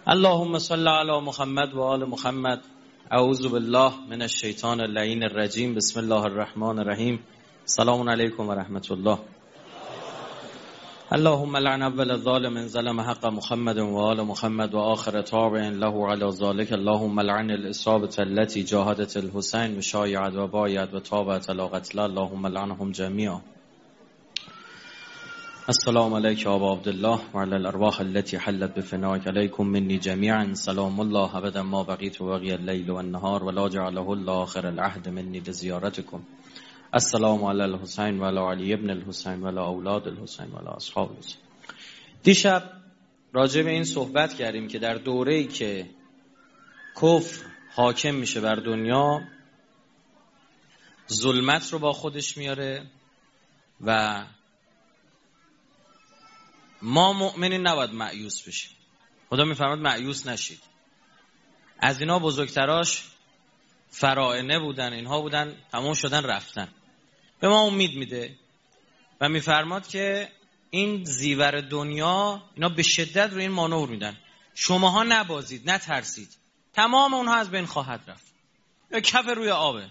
اللهم صل علی محمد و آل محمد. اعوذ بالله من الشیطان اللعین الرجیم. بسم الله الرحمن الرحیم. سلام علیکم و رحمت الله. اللهم لعن اول الظالم ظلم حق محمد و آل محمد و آخر تابع له علی ذلك. اللهم لعن الاصابة التي جاهدت الحسین و شایعت و بایعت و تابعت علی قتله. اللهم لعنهم جميعا. السلام علیک ابا عبدالله و علی الارواح التي حلت بفنائك. علیکم منی جمیعا سلام الله ابدا ما بقیت و بقی اللیل و النهار ولا جعله الله آخر العهد منی بزیارتکم. السلام علی الحسین و علی علی ابن الحسین و علی اولاد الحسین و علی اصحاب الحسین. دیشب راجع به این صحبت کردیم که در دوره‌ای که کفر حاکم میشه بر دنیا، ظلمت رو با خودش میاره و ما مؤمنین نباید مایوس بشیم. خدا میفرماد مایوس نشید. از اینا بزرگتراش فرائنه بودن، اینها بودن تمام شدن رفتن. به ما امید میده و میفرماد که این زیور دنیا اینا به شدت روی این مانور میدن. شماها نبازید، نترسید، تمام اونها از بین خواهد رفت. یا کف روی آبه.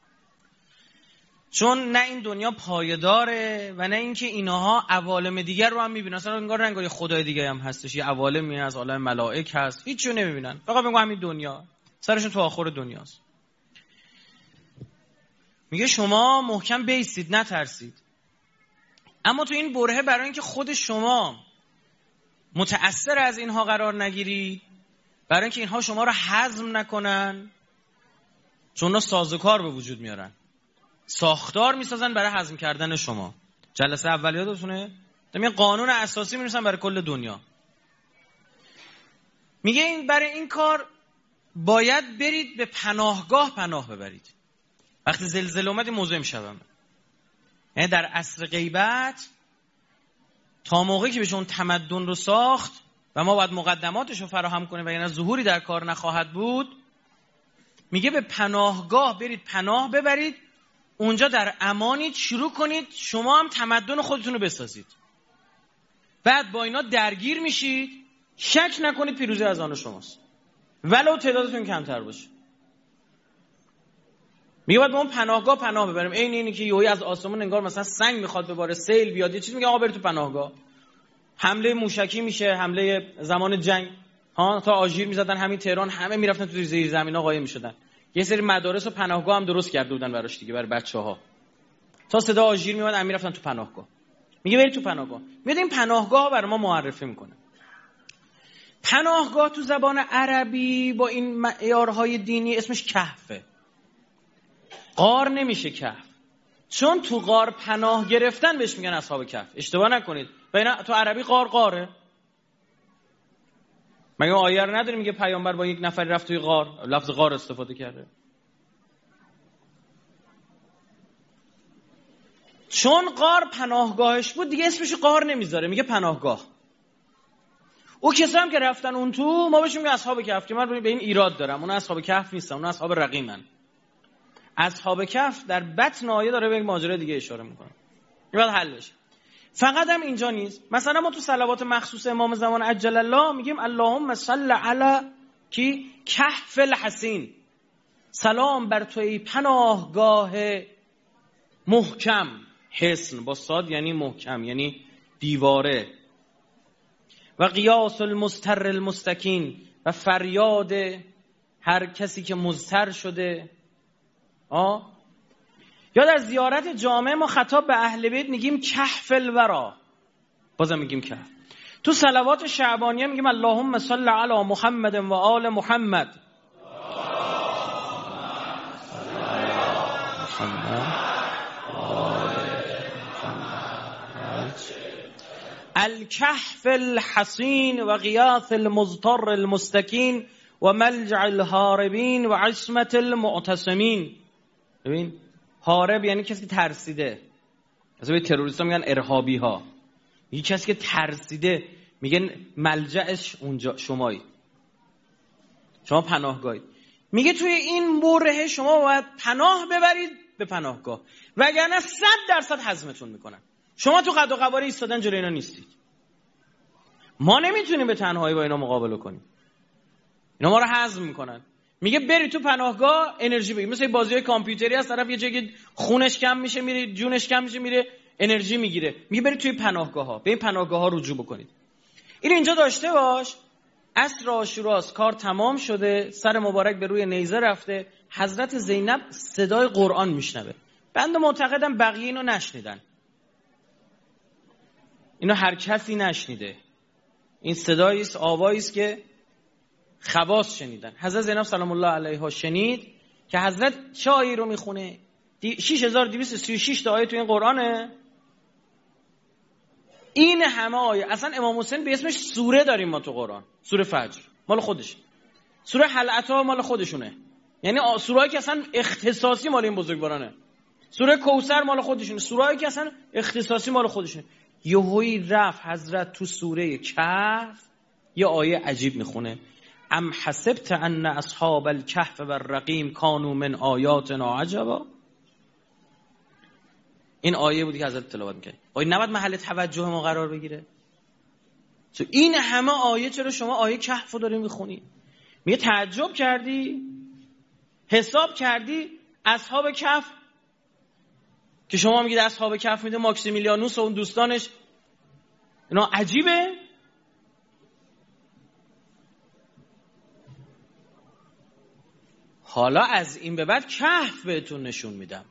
چون نه این دنیا پایداره و نه اینکه اینها عوالم دیگر رو هم میبینن. اصلا انگار رنگای خدای دیگه هم هستش، یه عوالمی از عالم ملائک هست، هیچ چیزی نمیبینن، فقط میگن همین دنیا سرشون تو آخر دنیاست. میگه شما محکم بیستید، نترسید. اما تو این برهه برای اینکه خود شما متأثر از اینها قرار نگیرید، برای اینکه اینها شما رو هضم نکنن، چون اونا سازوکار به وجود میارن، ساختار میسازن برای هضم کردن شما. جلسه اول یادتونه؟ یه قانون اساسی می‌نویسن برای کل دنیا. میگه این برای این کار باید برید به پناهگاه پناه ببرید. وقتی زلزله اومد موضوع امشبم، یعنی در عصر غیبت تا موقعی که بشه اون تمدن رو ساخت و ما باید مقدماتش رو فراهم کنیم و یعنی ظهوری در کار نخواهد بود، میگه به پناهگاه برید، پناه ببرید، اونجا در امانید، شروع کنید شما هم تمدن خودتون رو بسازید. بعد با اینا درگیر میشید، شک نکنید پیروزی از آن شماست ولو تعدادتون کمتر باشه. میگه باید به اون پناهگاه پناه ببریم. اینی که یهویی از آسمون انگار مثلا سنگ میخواد بباره، سیل بیاد، یه چیزی میگه آقا برید تو پناهگاه. حمله موشکی میشه، حمله زمان جنگ ها، تا آژیر میزدن همین تهران، همه میرفتن تو زیر زمینا قایم میشدن. یه سری مدارس و پناهگاه هم درست کرده بودن براش دیگه، برای بچه‌ها. تا صدا آژیر میومد هم میرفتن تو پناهگاه. میگه برید تو پناهگاه. میاد این پناهگاه برای ما معرفی میکنه. پناهگاه تو زبان عربی با این معیارهای دینی اسمش کهفه. غار نمیشه کهف، چون تو غار پناه گرفتن بهش میگن اصحاب کهف. اشتباه نکنید. تو عربی غاره. مگه آیه رو نداریم میگه پیامبر با یک نفر رفت توی غار، لفظ غار استفاده کرده. چون غار پناهگاهش بود دیگه اسمش غار نمیذاره، میگه پناهگاه. او کسایی هم که رفتن اون تو، ما بهش میگیم اصحاب کهف، که من به این ایراد دارم. اون اصحاب کهف نیستن، اون اصحاب رقیمن. اصحاب کهف در بطن آیه داره به یک ماجرای دیگه اشاره میکنه. این باید حل بشه. فقط هم اینجا نیست. مثلا ما تو صلوات مخصوص امام زمان عجل الله میگیم اللهم صل علی کی کهف الحصین. سلام بر تو ای پناهگاه محکم. حصن با صاد یعنی محکم، یعنی دیواره. و قیاس المستر المستکین، و فریاد هر کسی که مضطر شده. یا در زیارت جامع ما خطاب به اهل بیت میگیم کهف الورا، بازم میگیم کهف. تو صلوات شعبانیه میگیم اللهم صل علی محمد و آل محمد. الکهف الحصین و غیاث المضطر المستکین و ملجع الهاربین و عصمت المعتصمین. ببین هارب یعنی کسی که ترسیده. مثلا به تروریستا میگن ارهابی ها. یه کسی که ترسیده، میگن ملجعش اونجا شمایی، شما پناهگاهید. میگه توی این برهه شما باید پناه ببرید به پناهگاه، وگرنه 100% هضمتون میکنن. شما تو قد و قواره ایستادن جلوی اینا نیستید. ما نمیتونیم به تنهایی با اینا مقابله کنیم. اینا ما رو هضم میکنن. میگه بری تو پناهگاه انرژی بگیر. مثل بازی‌های کامپیوتری هست، طرف یه جایی خونش کم میشه میره، جونش کم میشه میره، انرژی میگیره. میگه برید توی پناهگاه‌ها، به این پناهگاه‌ها رجوع بکنید. این اینجا داشته باش. عصر عاشوراست، کار تمام شده، سر مبارک به روی نیزه رفته، حضرت زینب صدای قرآن میشنوه. بنده معتقدم بقیه اینو نشنیدن، اینو هر کسی نشنیده. این صدایی است، آوایی است که خواص شنیدن. حضرت زینب سلام الله علیها شنید که حضرت چه آیه رو میخونه؟ 6236 تا آیه تو این قرآنه. این همه آیه. اصلا امام حسین به اسمش سوره داریم ما تو قرآن. سوره فجر مال خودش، سوره حلعتا مال خودشونه، یعنی سوره‌ای که اصلا اختصاصی مال این بزرگوارانه. سوره کوثر مال خودشونه، سوره‌ای که اصلا اختصاصی مال خودشونه. یهویی رفت حضرت تو سوره کهف یه آیه عجیب میخونه: ام حسبت ان اصحاب الکهف والرقیم کانوا من آیاتنا عجبا. این آیه بودی که حضرت تلاوت می‌کرد. آیه نباید محل توجه ما قرار بگیره؟ چون این همه آیه چرا شما آیه کهف رو داری میخونی؟ میگه تعجب کردی؟ حساب کردی اصحاب کهف که شما میگید اصحاب کهف میده ماکسیمیلیانوس و اون دوستانش، اینا عجیبه؟ حالا از این به بعد کهف بهتون نشون میدم.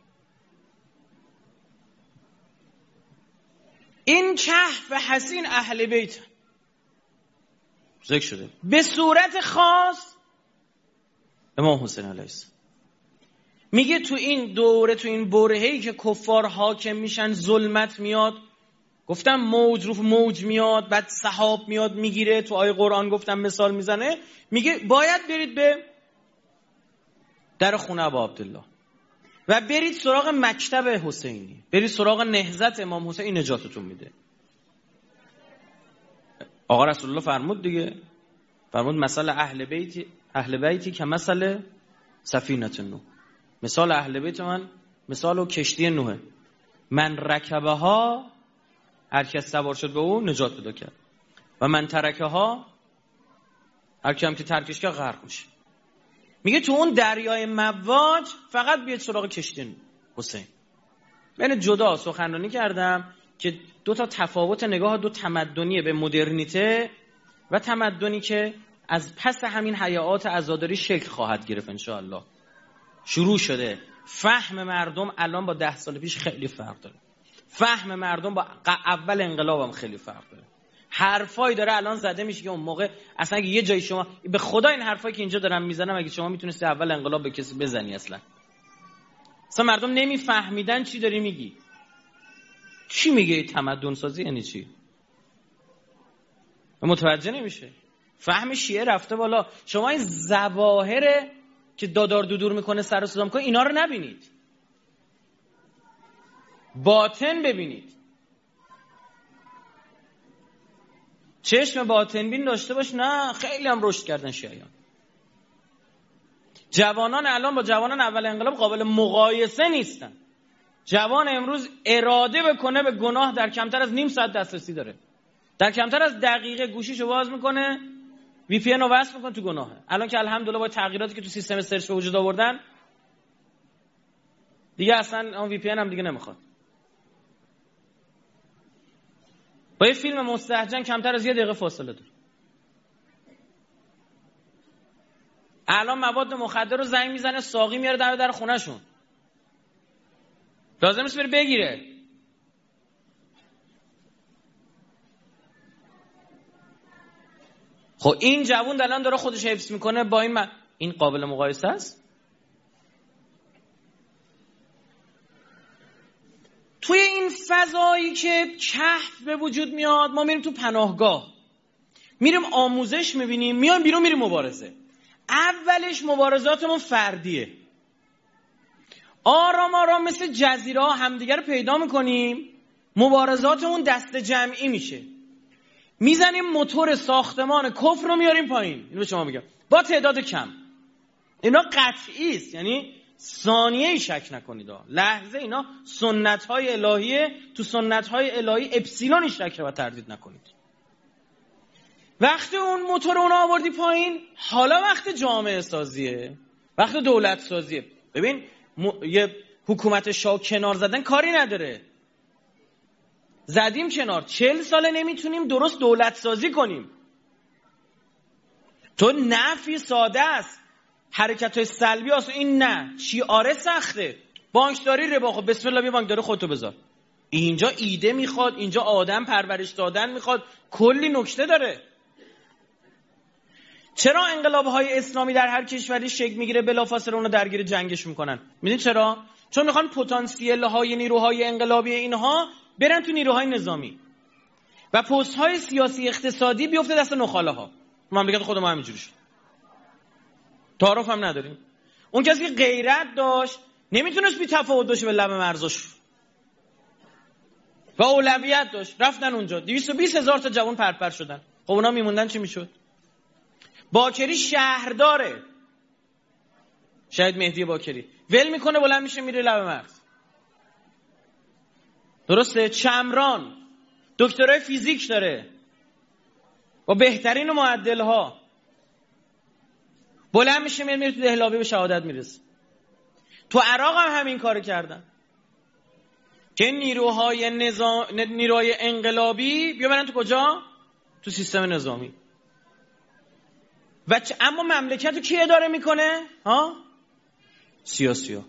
این کهف حسین اهل بیت ذکر شده به صورت خاص امام حسین علیه السلام. میگه تو این دوره، تو این برهه‌ای که کفار حاکم میشن، ظلمت میاد، گفتم موج رو موج میاد، بعد سحاب میاد میگیره، تو آیه قرآن گفتم مثال میزنه، میگه باید برید به در خونه ابا عبدالله و برید سراغ مکتب حسینی، برید سراغ نهضت امام حسین، نجاتتون میده. آقا رسول الله فرمود دیگه، فرمود مثل اهل بیتی که مثل سفینه نوح، مثال اهل بیت من مثال و کشتی نوحه، من رکبه ها، هر کس سوار شد به اون نجات پیدا کرد، و من ترکه ها، هر کی هم که ترکش کرد غرق میشه. میگه تو اون دریای مواج فقط بیاید سراغ کشتی حسین. من جدا سخنرانی کردم که دو تا تفاوت نگاه، دو تمدنیه به مدرنیته و تمدنی که از پس همین حیات عزاداری شکل خواهد گرفت انشاءالله. شروع شده. فهم مردم الان با 10 سال پیش خیلی فرق داره. فهم مردم با اول انقلاب هم خیلی فرق داره. حرفایی داره الان زده میشه که اون موقع اصلا اگه یه جای شما، به خدا این حرفایی که اینجا دارم میزنم اگه شما میتونستی اول انقلاب به کسی بزنی اصلا مردم نمیفهمیدن چی داری میگی. چی میگه تمدن سازی یعنی چی؟ متوجه نمیشه. فهم شیعه رفته بالا. شما این ظواهر که دادار دودور میکنه، سر و صدا میکنه، اینا رو نبینید، باطن ببینید. چشم باطن بین داشته باش. نه خیلی هم رشد کردن شیعیان. جوانان الان با جوانان اول انقلاب قابل مقایسه نیستن. جوان امروز اراده بکنه به گناه در کمتر از نیم ساعت دسترسی داره، در کمتر از دقیقه گوشیشو باز میکنه، وی پی ان رو وصل میکنه، تو گناهه. الان که الحمدلله با تغییراتی که تو سیستم سرچ به وجود آوردن دیگه اصلا اون وی پی ان هم دیگه نمیخواد. با یه فیلم مستهجن کمتر از 1 دقیقه فاصله داره. الان مواد مخدر رو زنگ میزنه، ساقی میاره در خونهشون، لازم نیست بره بگیره. خب این جوون الان داره خودش حفظ میکنه با این قابل مقایسه است؟ توی این فضایی که کهف به وجود میاد، ما میریم تو پناهگاه، میریم آموزش میبینیم، میایم بیرون میریم مبارزه. اولش مبارزاتمون فردیه، آرام آرام مثل جزیره ها همدیگر رو پیدا میکنیم، مبارزاتمون دست جمعی میشه، میزنیم موتور ساختمان کفر رو میاریم پایین. اینو به شما میگم با تعداد کم. اینا قطعی است، یعنی ثانیه‌ای شک نکنید، لحظه. اینا سنت‌های الهیه، تو سنت‌های الهی اپسیلونی شک و تردید نکنید. وقتی اون موتور اون آوردی پایین، حالا وقت جامعه سازیه، وقت دولت سازیه. ببین یه حکومت شاه کنار زدن کاری نداره، زدیم کنار، 40 ساله نمیتونیم درست دولت سازی کنیم. تو نفی ساده است، حرکت‌های سلبی هست، این نه شیاره سخته. بانکداری ربا، خب بسم الله بیا بانکداری خودتو بذار. اینجا ایده میخواد، اینجا آدم پرورش دادن میخواد، کلی نکته داره. چرا انقلاب‌های اسلامی در هر کشوری شکل میگیره بلافاصله اونو درگیر جنگش میکنن؟ میدونید چرا؟ چون میخوان پتانسیل‌های نیروهای انقلابی اینها برن تو نیروهای نظامی و پست‌های سیاسی اقتصادی بیفته دست نخاله‌ها. مملکت خود ما همینجوری شد. تعارف هم نداریم. اون کسی که غیرت داشت نمیتونست بی تفاوت باشه به لب مرزش و اولویت داشت، رفتن اونجا 220,000 تا جوان پرپر شدن. خب اونا میموندن چی میشد؟ باکری شهرداره، شاید مهدی باکری ول میکنه بلند میشه میره لب مرز. درسته؟ چمران دکترای فیزیک داره با بهترین معدل‌ها، بلند میشه میره تو دهلابی به شهادت میرسه. تو عراق هم همین کارو کردن که نیروهای انقلابی بیارن تو کجا؟ تو سیستم نظامی. و اما مملکت رو کی اداره میکنه؟ سیاسی‌ها.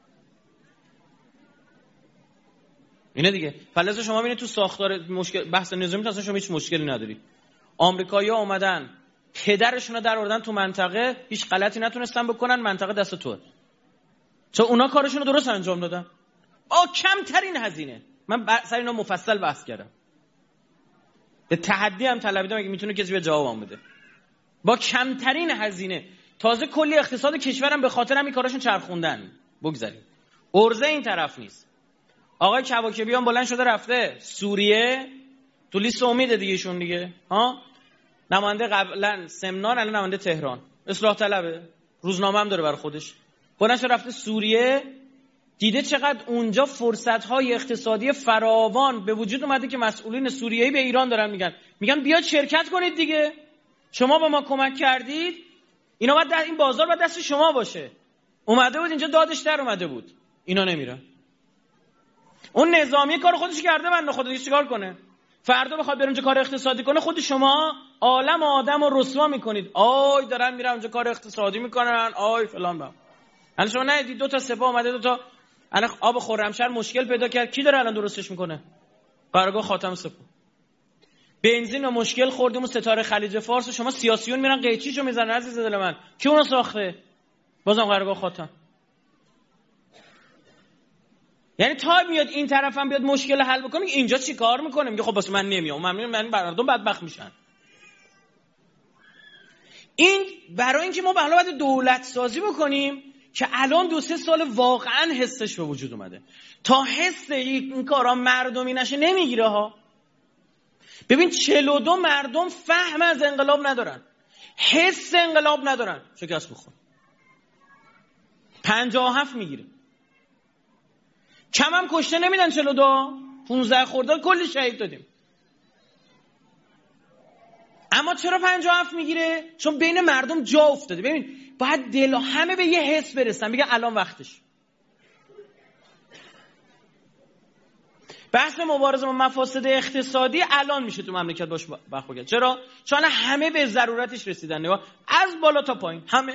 اینه دیگه. پس شما ببینید تو ساختار مشکل بحث نظامی اصلا شما هیچ مشکلی نداری. آمریکایی‌ها اومدن پدرشون رو در آوردن تو منطقه، هیچ غلطی نتونستن بکنن، منطقه دست توه. چون اونا کارشون رو درست انجام دادن با کمترین هزینه. من سر اینا مفصل بحث کردم. به تحدی هم طلبیدم اگه میتونه کسی به جوابم بده. با کمترین هزینه. تازه کلی اقتصاد کشورم به خاطر همین کاراشون چرخوندن. بگذاریم. ارزه این طرف نیست. آقای کواکبیان بلند شده رفته سوریه، تو لیست امید دیگهشون دیگه. نماینده قبلا سمنان، الان نماینده تهران. اصلاح طلبه. روزنامه هم داره برای خودش. بلند شده رفته سوریه، دیده چقدر اونجا فرصت‌های اقتصادی فراوان به وجود اومده که مسئولین سوریه‌ای به ایران دارن میگن بیاد شرکت کنید دیگه. شما به ما کمک کردید، اینا باید این بازار باید دست شما باشه. اومده بود اینجا دادش در اومده بود. اینا نمیرن. اون نظامی کار خودش کرده، بنده خدا دیگه چیکار کنه؟ فردا بخواد بره اونجا کار اقتصادی کنه، خود شما عالم آدمو رسوا میکنید. آی دارن میرن اونجا کار اقتصادی میکنن، آی فلان با. الان شما ندیدید 2 تا سپاه اومده، 2 تا الان آب خرمشهر مشکل پیدا کرد، کی داره الان درستش میکنه؟ قرارگاه خاتم سپاه. بنزین و مشکل خوردیم و ستاره خلیج فارس، شما سیاسیون میرن قیچیشو میزنن. عزیز دل من کی اونو ساخته؟ بازم قرارگاه خاتم. یعنی تا میاد این طرفم بیاد مشکل حل بکنه، اینجا چی کار میکنه؟ میگه خب واسه من نمیام، من مردم بدبخت میشن. این برای اینکه ما حالا باید دولت سازی بکنیم که الان 2-3 سال واقعا حسش به وجود اومده. تا حس این کارا مردمی نشه نمیگیره ها. ببین 42 مردم فهم از انقلاب ندارن، حس انقلاب ندارن، شکست بخور. 57 میگیره، کم هم کشته نمیدن. 42 15 خرداد کلی شهید دادیم. اما چرا 57 میگیره؟ چون بین مردم جا افتاده. ببین باید دل همه به یه حس برسن، میگن الان وقتش. بحث مبارزه با مفاسد اقتصادی الان میشه تو مملکت باش برخورد. چرا؟ چون همه به ضرورتش رسیدن. نگاه از بالا تا پایین همه.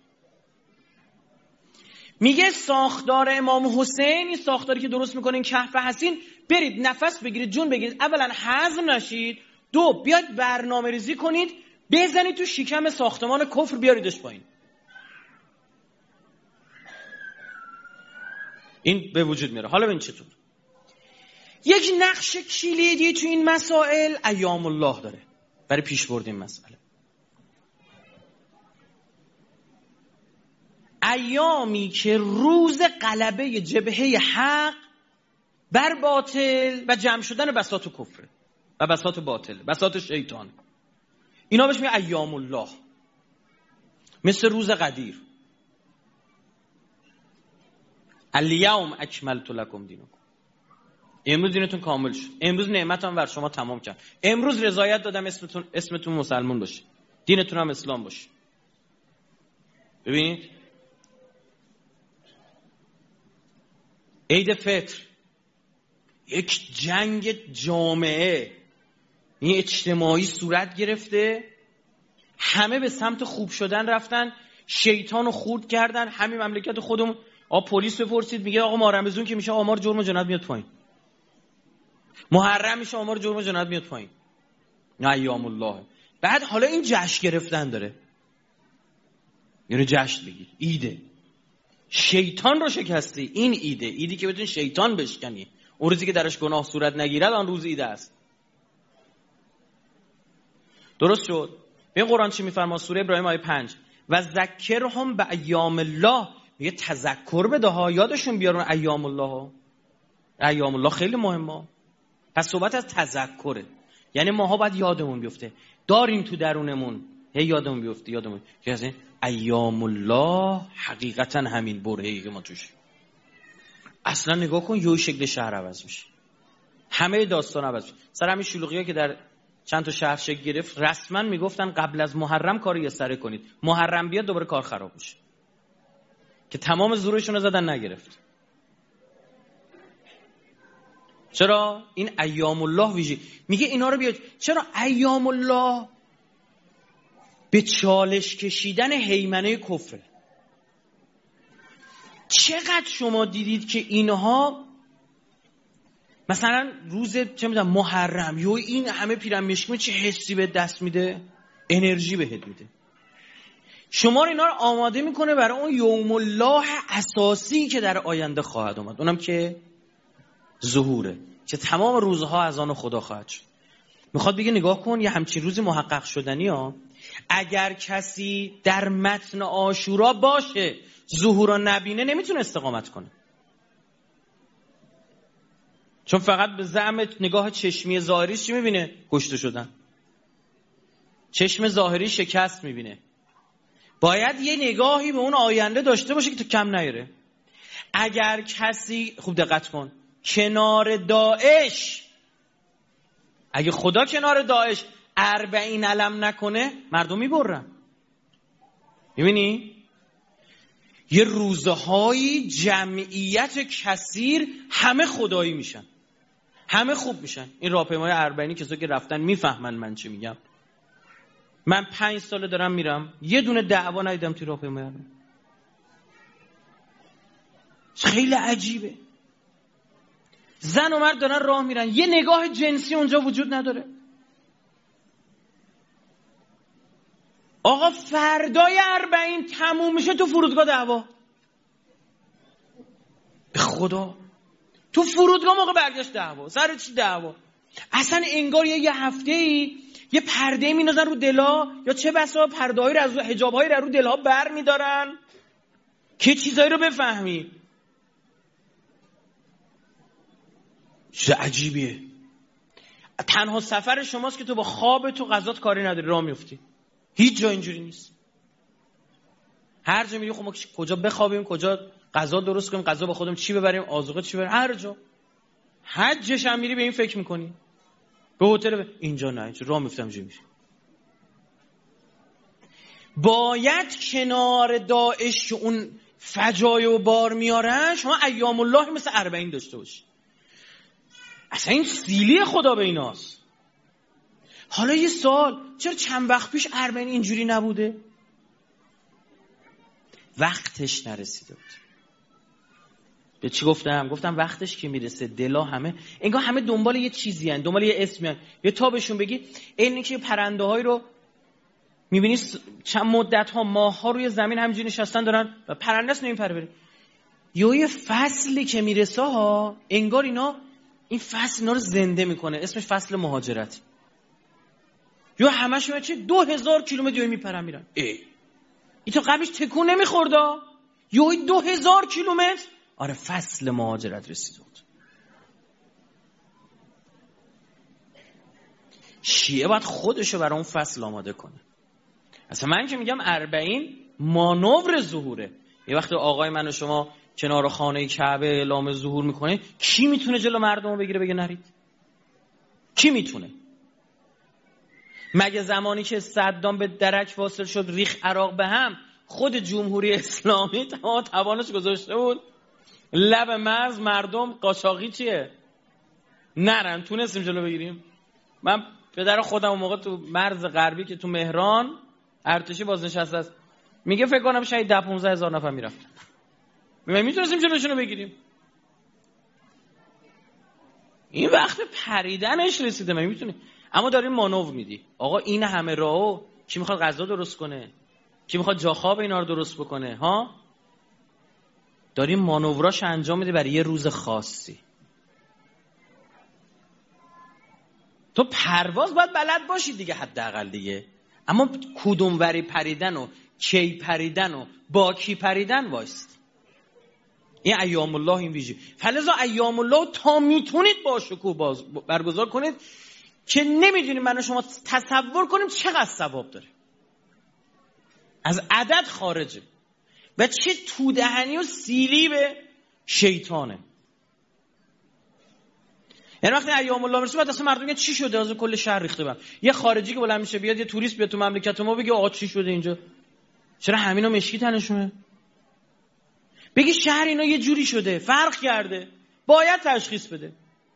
میگه ساختار امام حسین، این ساختاری که درست میکنین کهف حسین، برید نفس بگیرید، جون بگیرید، اولا هضم نشید، 2 بیاید برنامه ریزی کنید، بزنید تو شکم ساختمان کفر بیاریدش پایین. این به وجود میاره. حالا ببین چطور. یک نقش کلیدی تو این مسائل ایام الله داره برای پیش برد این مسئله. ایامی که روز غلبه جبهه حق بر باطل و جمع شدن بساط کفر و بساط باطل، بساط شیطان، اینا بهش میگه ایام الله. مثل روز قدیر، الیوم اکملت لکم دینکم. امروز دینتون کامل شد، امروز نعمتم بر شما تمام کرد، امروز رضایت دادم اسمتون مسلمان باشه، دینتون هم اسلام باشه. ببینید عید فطر یک جنگ جامعه این اجتماعی صورت گرفته، همه به سمت خوب شدن رفتن، شیطان رو خورد کردن. همین مملکت خودمون پلیس بپرسید میگه آقا ما رمضان که میشه آمار جرم و جنایت میاد پایین، محرم میشه آمار جرم و جنایت میاد پایین، نه ایام الله. بعد حالا این جشن گرفتن داره، یعنی جشن بگیر، ایده شیطان رو شکستی، این ایدی که بتونی شیطان بشکنی، اون روزی که درش گناه صورت نگیرد آن روز ایده است. درست شد؟ به قرآن چی میفرما؟ سوره ابراهیم آیه 5 و ذکرهم به ایام الله، میگه تذکر بده ها، یادشون بیارون ایام الله. ایام الله خیلی مهمه. پس صحبت از تذکره، یعنی ماها باید یادمون بیفته، داریم تو درونمون هی یادمون بیفته، یادمون که از این ایام الله حقیقتا همین برهه‌ای که ما توش. اصلا نگاه کن یه شکل شهر عوض میشه، همه داستان عوض میشه. سر همین شلوغی‌ها که در چند تا شهر شکل گرفت، رسما میگفتن قبل از محرم کارو یسره کنید، محرم بیاد دوباره کار خراب میشه، که تمام زورشون رو زدن نگرفت. چرا؟ این ایام الله ویژه میگه اینا رو بیاد. چرا ایام الله به چالش کشیدن هیمنه کفره. چقدر شما دیدید که اینها مثلا روز چه میدونم محرم یا این همه پیرامشکمه چه حسی به دست میده، انرژی بهت میده، شما رو اینا رو آماده میکنه برای اون یوم الله اساسی که در آینده خواهد اومد، اونم که ظهوره، که تمام روزها از آن خدا خواهد شد. میخواد بگه نگاه کن یه همچین روزی محقق شدنی ها، اگر کسی در متن عاشورا باشه ظهور رو نبینه نمیتونه استقامت کنه، چون فقط به زعم نگاه چشمی ظاهری چی میبینه؟ کشته شدن. چشم ظاهری شکست میبینه. باید یه نگاهی به اون آینده داشته باشه که تو کم نیاره. اگر کسی خوب دقت کن کنار داعش، اگه خدا کنار داعش 40 علم نکنه مردم میبرن. میبینی؟ یه روزهایی جمعیت کثیر همه خدایی میشن، همه خوب میشن. این راهپیمای 40 کسایی که رفتن میفهمن من چی میگم. من 5 ساله دارم میرم، یه دونه دعوا ندیدم توی راهپیمای 40. خیلی عجیبه. زن و مرد دارن راه میرن، یه نگاه جنسی اونجا وجود نداره. آقا فردای 40 تموم میشه تو فرودگاه دعوا. به خدا تو فرودگاه موقع برگشت دعوا. سر چی دعوا؟ اصلا انگار یه هفته‌ای یه پرده میندازن رو دلا، یا چه بسا پرده‌ای رو از حجاب‌هایی رو دلها بر می‌دارن که چیزایی رو بفهمی. چه عجیبیه. تنها سفر شماست که تو با خواب تو غذات کاری نداری، راه میفتی. هیچ جا اینجوری نیست. هر جا میری خب ما کجا بخوابیم، کجا غذا درست کنیم، غذا با خودم چی ببریم، آذوقه چی ببریم، هر جا. حجش هم میری به این فکر میکنی. به هتل اینجا نه، اینجا راه میفتم چی میشه. باید کنار داعش اون فجایع و بار میارن شما ایام الله مثل 40 داشته باشی. اصلا این سیلی خدا به ایناست. حالا یه سوال، چرا چند وقت پیش 40 اینجوری نبوده؟ وقتش نرسیده بود. به چی گفتم؟ گفتم وقتش که میرسه دلا همه انگار همه دنبال یه چیزی هن، دنبال یه اسمی هن. یه تا بهشون بگی اینی که پرنده هایی رو میبینی چند مدت ها ماه ها روی زمین همینجوری نشستن دارن و پرنده است نمیپره بره. یه فصلی که میرسه ها انگار اینا این فصل اینا رو زنده میکنه، اسمش فصل مهاجرت. یا همشون چه 2000 کیلومتر میپرن میرن. این تو قبلش تکون نمیخوردا، یا 2000 کیلومتر. آره فصل مهاجرت رسید بود. شیعه باید خودشو برای اون فصل آماده کنه. اصلا من که میگم 40 مانور ظهوره. یه وقت آقای من و شما کنار خانه کعبه اعلام ظهور میکنه، کی میتونه جلو مردم رو بگیره بگه نرید؟ کی میتونه؟ مگه زمانی که صدام به درک واصل شد ریخ عراق به هم، خود جمهوری اسلامی توانش گذاشته بود لب مرز مردم قاچاقی چیه نرن؟ تونستیم جلو بگیریم؟ من پدر خودم اون موقع تو مرز غربی که تو مهران ارتشی بازنشسته است، میگه فکر کنم شاید 10-15 هزار نفر میرفت. میتونستیم جلوشون رو بگیریم. این وقت پریدنش رسیده. من میتونی، اما داریم مانور میدی. آقا این همه راهو کی میخواد غذا درست کنه؟ کی میخواد جاخواب اینا رو درست بکنه؟ ها، داریم مانوراش انجام میده برای یه روز خاصی. تو پرواز باید بلد باشی دیگه، حداقل دیگه. اما کدوم وری پریدن و کی پریدن و با کی پریدن وایست. این ایام الله این ویژه. فلذا ایام الله تا میتونید با شکوه برگزار کنید که نمیدونیم من و شما تصور کنیم چقدر ثواب داره. از عدد خارجه و چه تودهنی و سیلی به شیطانه. یعنی وقتی ایام الله میرسه بعد اصلا مردم میگن چی شده؟ از کل شهر ریخته بهم. یه خارجی که بلند میشه بیاد، یه توریست بیاد تو مملکت ما بگه آقا چی شده اینجا؟ چرا همینا مشکی تنشونه؟ بگی شهر اینا یه جوری شده، فرق کرده، باید تشخیص بده.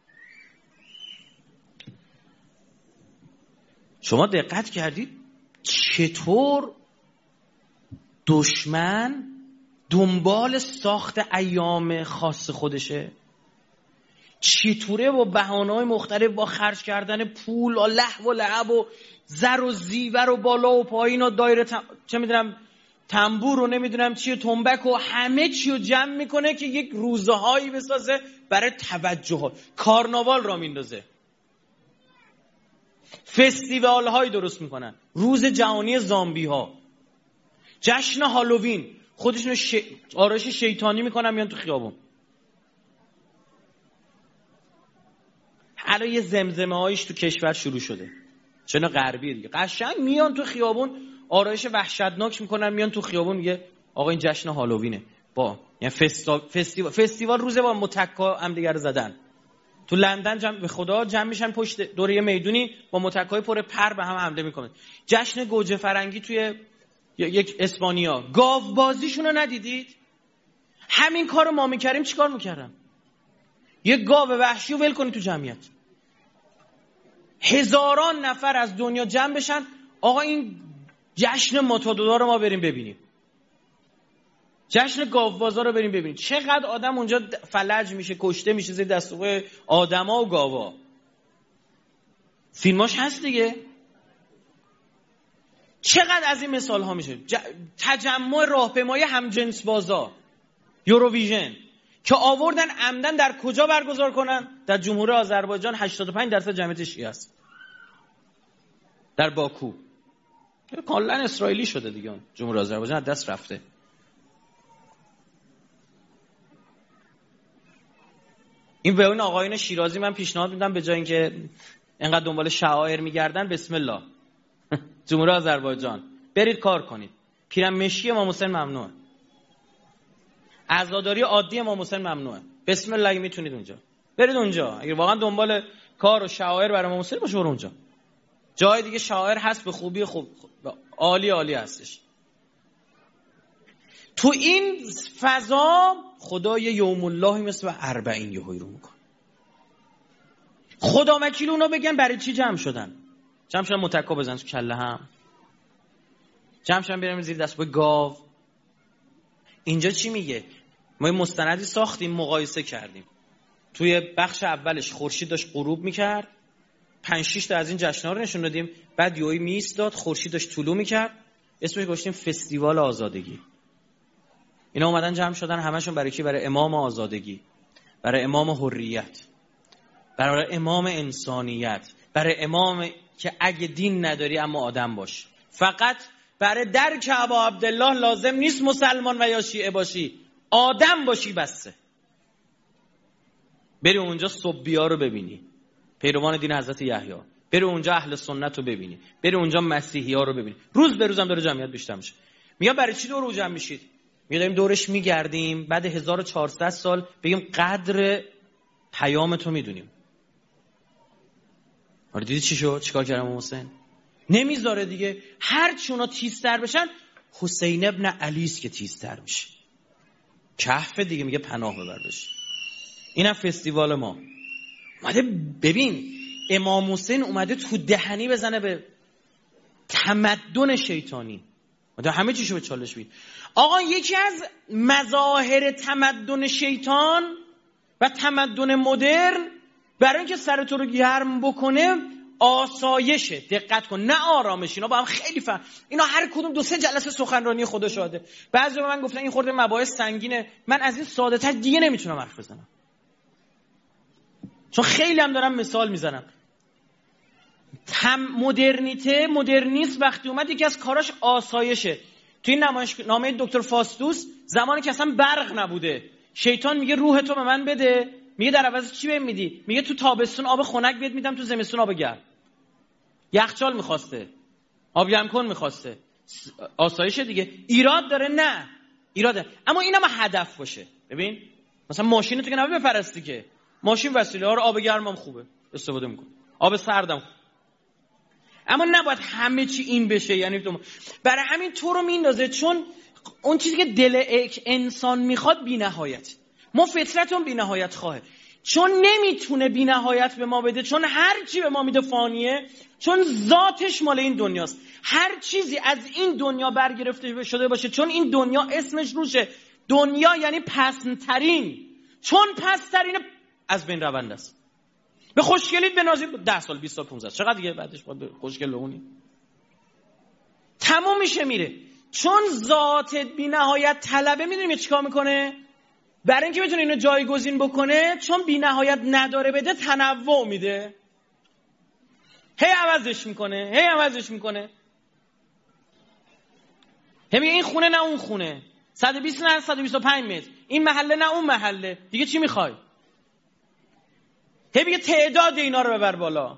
شما دقت کردید چطور دشمن دنبال ساخت ایام خاص خودشه؟ چطوره با بهانه‌های مختلف، با خرج کردن پول و لهو و لعب و زر و زیور و بالا و پایین و دایره چه میدونم تنبور و نمیدونم چی و تنبک و همه چی رو جمع میکنه که یک روزهایی بسازه برای توجه. کارناوال را میندازه، فستیوال هایی درست میکنن، روز جهانی زامبی ها، جشن هالووین، خودشون آرایش شیطانی میکنن میان تو خیابون. حالا یه زمزمه هایش تو کشور شروع شده، چنه غربی دیگه، قشنگ میان تو خیابون آرایش وحشتناک میکنن، میان تو خیابون میگه آقا این جشن هالووینه، با یعنی فستیوال روزه، با متکا هم دیگه رو زدن. تو لندن به خدا جمع میشن پشت دور یه میدونی با متکای پر پر به هم حمله میکنن. جشن گوجه فرنگی توی یک اسپانیا، گاو بازیشون رو ندیدید؟ همین کارو ما میکردیم چیکار میکردم؟ یه گاو وحشی رو ول کنی تو جمعیت، هزاران نفر از دنیا جمع بشن، آقا این جشن ماتادورا رو ما بریم ببینیم، جشن گاوبازا رو بریم ببینیم. چقدر آدم اونجا فلج میشه، کشته میشه زیر دست و پای آدما و گاوا. فیلماش هست دیگه. چقدر از این مثال ها میشه. تجمع راهپیمایی همجنس بازا، یوروویژن که آوردن عمدن در کجا برگزار کنن؟ در جمهوری آذربایجان. 85% جمعیت شیعه است در باکو. کاملا اسرائیلی شده دیگه، جمهوری آذربایجان از دست رفته. این به اون آقایون شیرازی من پیشنهاد میدم به جای اینکه اینقدر دنبال شعائر میگردن، بسم الله جمهوری آذربایجان برید کار کنید. پیرمشی امام حسین ممنوعه، عزاداری عادی امام حسین ممنوعه. بسم الله اگه میتونید اونجا برید اونجا. اگه واقعا دنبال کار و شعائر برای امام حسین باشه برو اونجا. جای دیگه شاعر هست به خوبی، خوب عالی هستش. تو این فضا خدای یوم الله مثل 40 یهویی رو میکنه. خدا وکیل اونا بگن برای چی جمع شدن متکا بزن تو کله هم، جمع شدن بریم زیر دست با گاو. اینجا چی میگه؟ ما مستندی ساختیم، مقایسه کردیم. توی بخش اولش خورشید داشت غروب میکرد، 5-6 تا از این جشن‌ها رو نشون دادیم. بعد یوهی میایستاد، خورشید داشت طلوع میکرد، اسمش گذاشتیم فستیوال آزادگی. اینا اومدن جمع شدن همشون برای کی؟ برای امام آزادگی، برای امام حریت، برای امام انسانیت، برای امام که اگه دین نداری اما آدم باش. فقط برای درک ابا عبدالله لازم نیست مسلمان و یا شیعه باشی، آدم باشی بسه. بری اونجا صبی‌ها رو ببینی، پیروان دین حضرت یحیی، بری اونجا اهل سنت رو ببینی، بری اونجا مسیحی‌ها رو ببینی. روز به روزم داره جمعیت بیشتر میشه. میگم برای چی دور جمع میشید؟ داریم دورش میگردیم، بعد 1400 سال بگیم قدر پیام تو میدونیم. آره دیدی چی شد؟ چیکار کردم حسین؟ نمیذاره دیگه. هر چی اونا تیزتر بشن، حسین ابن علی است که تیزتر میشه. کهف دیگه میگه پناه ببردش. اینم فستیوال ما. اومده ببین امام حسین اومده تو دهنی بزنه به تمدن شیطانی. اومده همه چیشو به چالش بید. آقا یکی از مظاهر تمدن شیطان و تمدن مدرن برای اینکه سر تو رو گرم بکنه آسایشه. دقت کن، نه آرامش. اینا با هم خیلی اینا هر کدوم 2-3 جلسه سخنرانی خدا شاهده. بعضی به من گفتن این خورده مباحث سنگینه، من از این ساده تر دیگه نمیتونم حرف بزنم، چون خیلی هم دارم مثال میزنم. مدرنیسم وقتی اومد یکی از کاراش آسایشه. توی این نامه دکتر فاستوس، زمانی که اصلا برق نبوده، شیطان میگه روح تو به من بده، میگه در عوض چی بهم میدی؟ میگه تو تابستون آب خنک بهت میدم، تو زمستون آب گرم. یخچال میخواسته، آب گرم کن میخواسته. آسایشه دیگه. ایراد داره؟ نه ایراد داره، اما اینم هدف باشه. ببین مثلا ماشین تو که نباید بپرستی که، ماشین وسیله ها رو آب گرمم خوبه استفاده میکنه، آب سردم خوبه. اما نباید همه چی این بشه. یعنی تو برای همین تو رو میندازه، چون اون چیزی که دل انسان میخواد بی‌نهایت. ما فطرتون بی‌نهایت خواهه، چون نمیتونه بی‌نهایت به ما بده، چون هر چی به ما میده فانیه، چون ذاتش مال این دنیاست. هر چیزی از این دنیا برگرفته شده باشه، چون این دنیا اسمش روشه. دنیا یعنی پست‌ترین، چون پست‌ترین از بین رونده است. به خوشگلیت بنازی 10 سال 20 سال 15 چقدر دیگه بعدش باید خوشگل بمونی؟ تموم میشه میره. چون ذاتت بی‌نهایت طلبه، میدونی چیکار میکنه؟ برای اینکه بتونه اینو جایگزین بکنه، چون بی‌نهایت نداره بده، تنوع میده. هی عوضش میکنه. هی میگه این خونه نه اون خونه، 120 نه 125 متر، این محله نه اون محله، دیگه چی میخوای؟ هی میگه تعداد اینا رو ببر بالا.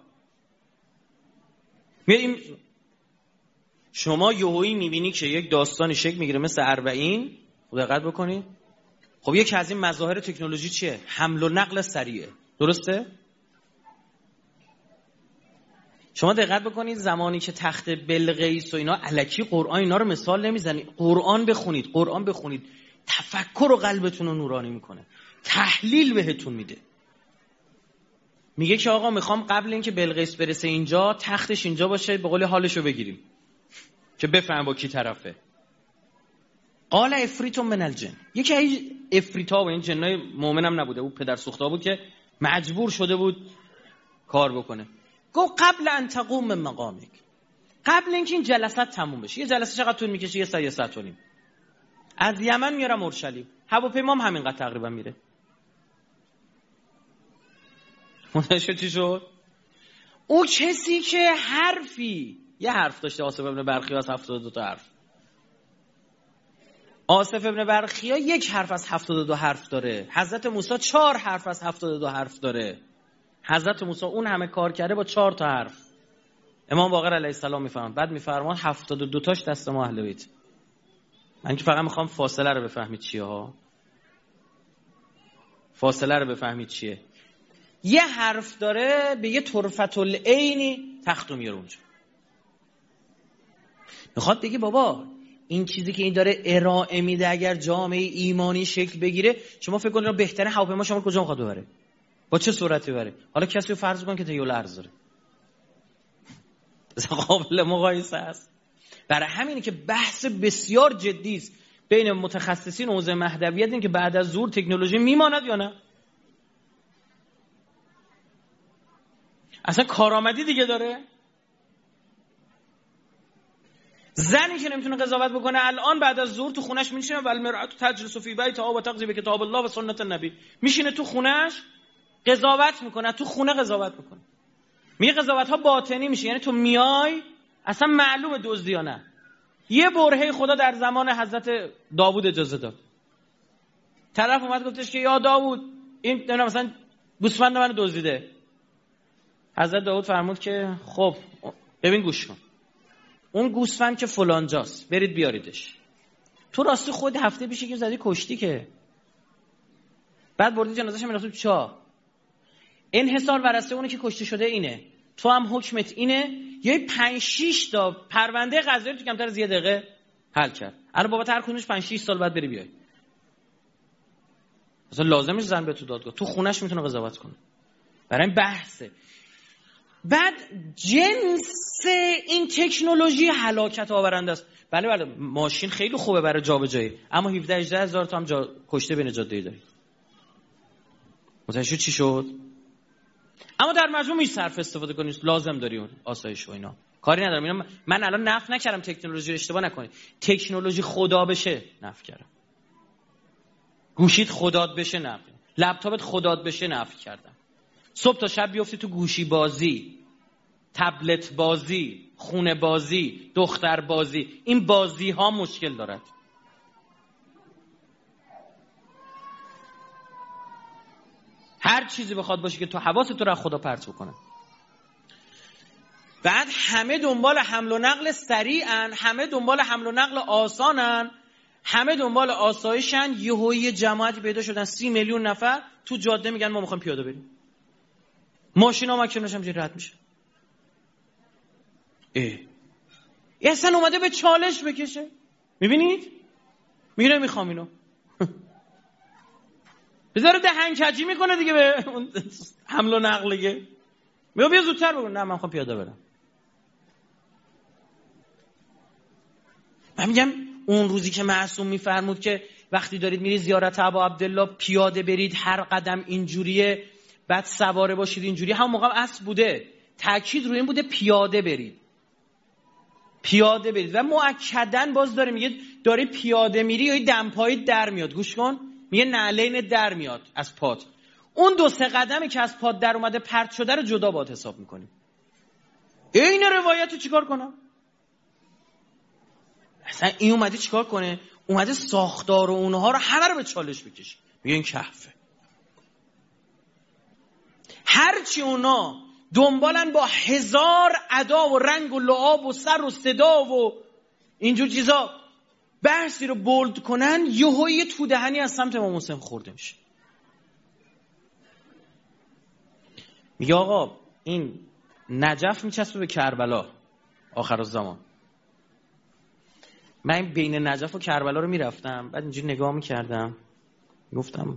شما یهویی میبینی که یک داستانی شکل میگیره مثل 40. خب دقت بکنید. خب یکی از این مظاهر تکنولوژی چیه؟ حمل و نقل سریعه. درسته؟ شما دقت بکنید زمانی که تخت بلقیس و اینا الکی قرآن اینا رو مثال نمیزنید. قرآن بخونید. تفکر و قلبتون رو نورانی میکنه. تحلیل بهتون میده. میگه که آقا میخوام قبل اینکه بلقیس برسه اینجا، تختش اینجا باشه، به قول حالشو بگیریم که بفهم با کی طرفه. قال افریت من الجن. یکی از افریتا و این جنای مؤمنم نبوده، او پدر سوخته بود که مجبور شده بود کار بکنه. گفت قبل ان تقوم من مقامک، قبل اینکه این جلسات تموم بشه. یه جلسه چقدر طول میکشه؟ یه ساعت و نیم. از یمن میارم اورشلیم، هواپیمام همینقدر تقریبا میره. منتشر چی شد؟ او کسی که یه حرف داشته، آصف ابن برخیا از 72 تا حرف. آصف ابن برخیا یک حرف از 72 حرف داره. حضرت موسی 4 حرف از 72 حرف داره. حضرت موسی اون همه کار کرده با 4 تا حرف. امام باقر علیه السلام میفهمن. بعد میفرمان 72 تاش دست ما اهل بیت. من که فقط میخوام فاصله رو بفهمید چیه ها. فاصله رو بفهمید چیه. یه حرف داره به یه طرفت العینی تختو میاره اونجا. میخواد بگه بابا این چیزی که این داره ارائه میده اگر جامعه ایمانی شکل بگیره، شما فکر کنید بهترین هواپیما شما کجا میخواد ببره؟ با چه صورتی ببره؟ حالا کسی رو فرض کن که تیول ارز داره. قابل مقایسه است. برای همینه که بحث بسیار جدی است بین متخصصین حوزه مهدویت، این که بعد از ظهور تکنولوژی میماند یا نه. اصلا کارآمدی دیگه داره. زنی که نمیتونه قضاوت بکنه الان بعد از ظهور تو خونش میشینه، والمرأة تجلس فی بیتها و تقضی بکتاب الله و سنت النبی، میشینه تو خونش قضاوت میکنه، تو خونه قضاوت میکنه. میگه قضاوت ها باطنی میشه، یعنی تو میای اصلا معلومه دزدی یا نه. یه برهه خدا در زمان حضرت داوود اجازه داد. طرف اومد گفتش که یا داوود این مثلا گوسفند من دزدیده. حضرت داوود فرمود که خب ببین گوش کن، اون گوسفند که فلان جاست برید بیاریدش. تو راستی خود هفته پیش که زدی کشتی که، بعد بردی جنازه‌ش مینداختی تو چاه. انحصار ورثه اونه که کشته شده اینه، تو هم حکمت اینه. یه 5-6 تا پرونده قضایی تو کمتر از یه دقیقه حل کرد. الان بابت هر کدومش 5-6 سال بعد بری بیای. مثلا لازمش زن به تو دادگاه، تو خونش میتونه قضاوت کنه. برای این بحثه. بعد جنس این تکنولوژی هلاکت آورنده است. بله ماشین خیلی خوبه برای جابجایی، اما 17-18 هزار تا هم کشته به نجات داری. متوجه چی شد؟ اما در مجموع میشه صرف استفاده کنید، لازم داری اون آسایش و اینا. کاری ندارم. اینا من الان نفی نکردم تکنولوژی، اشتباه نکنید. تکنولوژی خدا بشه نفی کردم. گوشیت خدات بشه نفی. لپتاپت خدات بشه نفی کردم. صبح تا شب بیفتی تو گوشی بازی، تبلت بازی، خونه بازی، دختر بازی، این بازی ها مشکل دارد. هر چیزی بخواد باشه که تو حواست تو رو خدا پرت بکنه. بعد همه دنبال حمل و نقل سریعن، همه دنبال حمل و نقل آسانن، همه دنبال آسایشن. یهویی جماعتی پیدا شدن 30 میلیون نفر تو جاده میگن ما میخوایم پیاده بریم. ماشینا ماکیناش هم رد میشه. اصلا اومده به چالش بکشه. میبینید؟ میره میخوام اینو. بذاره دهنکجی میکنه دیگه به حمل و نقلیه. میگه بیا زودتر بگو. نه من میخوام پیاده برم. من میگم اون روزی که معصوم میفرمود که وقتی دارید میرید زیارت ابا عبدالله پیاده برید، هر قدم اینجوریه، بعد سواره باشید اینجوری، هم موقع اصل بوده، تاکید روی این بوده پیاده برید، پیاده برید. و مؤکداً باز داره میگه داری پیاده میری یا دمپایی در میاد. گوش کن، میگه نعلین در میاد از پات. اون 2-3 قدمی که از پات در اومده پرت شده رو جدا باید حساب میکنیم. این روایت رو چیکار کنم؟ اصلا این اومده چیکار کنه؟ اومده ساختار و اونها رو همه رو به چالش بکشه. میگه این کهفه. هرچی اونا دنبالن با 1000 ادا و رنگ و لعاب و سر و صدا و اینجور چیزا بحثی رو بولد کنن، یهویی تو دهنی از سمت امام حسین خورده میشه. میگه آقا این نجف میچسبه به کربلا آخرالزمان. من بین نجف و کربلا رو میرفتم، بعد اینجوری نگاه میکردم، گفتم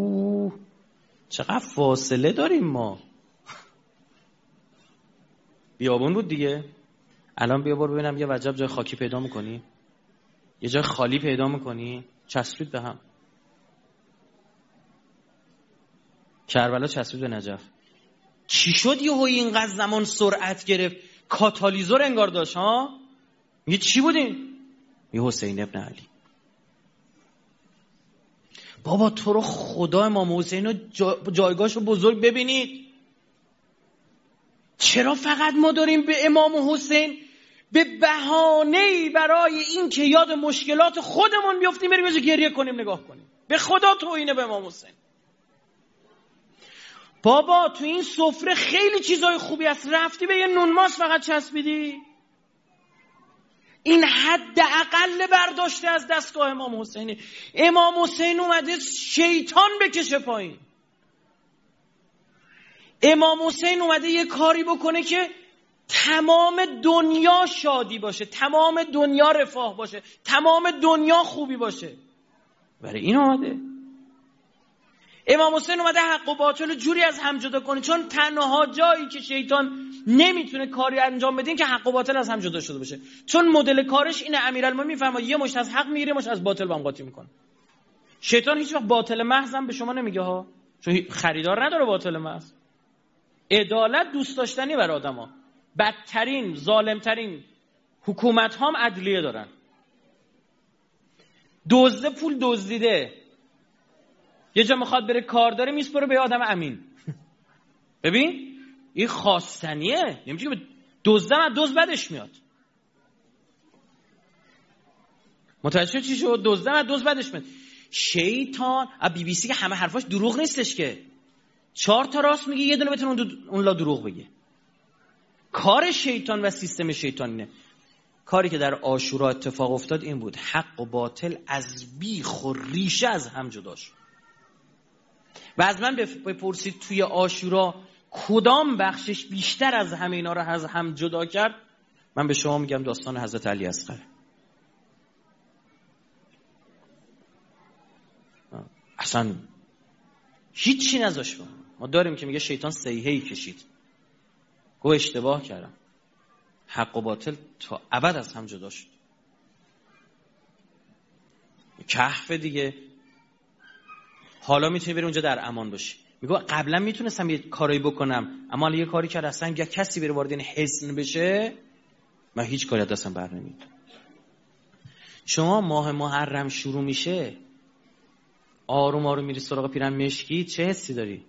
چقدر فاصله داریم ما. بیابون بود دیگه. الان بیا برو ببینم یه وجب جای خاکی پیدا میکنی، یه جای خالی پیدا میکنی، چسبید به هم. کربلا چسبید به نجف. چی شد یهویی اینقدر زمان سرعت گرفت؟ کاتالیزور انگار داشت ها. میگه چی بودین؟ یه حسین ابن علی. بابا تو رو خدا امام حسین رو جایگاهشو بزرگ ببینید. چرا فقط ما داریم به امام حسین به بهانه‌ای برای این که یاد مشکلات خودمون بیافتیم بریم یه گریه کنیم نگاه کنیم؟ به خدا توهینه به امام حسین. بابا تو این سفره خیلی چیزای خوبی هست، رفتی به یه نون ماست فقط چسبیدی؟ این حد اقل برداشته از دستگاه امام حسینه. امام حسین اومده شیطان بکشه پایین. امام حسین اومده یه کاری بکنه که تمام دنیا شادی باشه، تمام دنیا رفاه باشه، تمام دنیا خوبی باشه. برای این اومده. امام حسین اومده حق و باطل جوری از هم جدا کنه، چون تنها جایی که شیطان نمیتونه کاری انجام بده این که حق و باطل از هم جدا شده باشه. چون مدل کارش اینه، امیرالمومنین میفهمه یه مشت از حق میگیره، مشت از باطل با هم قاطی میکنه. شیطان هیچ وقت باطل محض هم به شما نمیگه ها، چون خریدار نداره باطل محض. عدالت دوست داشتنی برای آدما. بدترین ظالمترین حکومت هم عدلیه دارن. دزد پول دزدیده یه جا میخواد بره کار داره میسپره به آدم امین. ببین این خواستنیه، نمیشه که دزدم از دزد بدش میاد. متوجه چی شد؟ دزدم از دزد بدش میاد. شیطان بی بی سی که همه حرفاش دروغ نیستش که، 4 تا راست میگه، یه دونه بتونه اون لا دروغ بگه. کار شیطان و سیستم شیطانینه. کاری که در عاشورا اتفاق افتاد این بود، حق و باطل از بیخ و ریشه از هم جدا شد. و از من بپرسید توی عاشورا کدام بخشش بیشتر از همه اینا رو از هم جدا کرد، من به شما میگم داستان حضرت علی اصغر. اصلا هیچی نذاشت. ما داریم که میگه شیطان صیحه‌ای کشید، گو اشتباه کردم، حق و باطل تا ابد از هم جدا شد. کهف دیگه، حالا میتونی بری اونجا در امان باشی. میگه قبلا میتونستم یه کاری بکنم، اما حالا یه کاری کرد اصلا یه کسی بره وارد این حصن بشه، من هیچ کاری از دستم بر نمیاد. شما ماه محرم شروع میشه، آروم آروم میری سراغ پیرن مشکی، چه حسی داری؟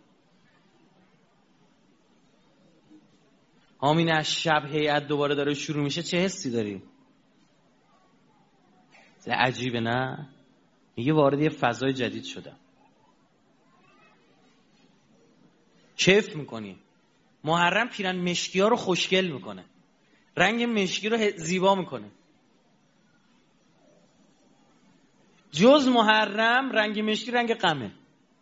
همین از شب هیئت دوباره داره شروع میشه، چه حسی داری؟ عجیبه نه؟ میگه وارد یه فضای جدید شدم، کیف میکنی. محرم پیرن مشکی ها رو خوشگل میکنه، رنگ مشکی رو زیبا میکنه. جز محرم رنگ مشکی رنگ غمه،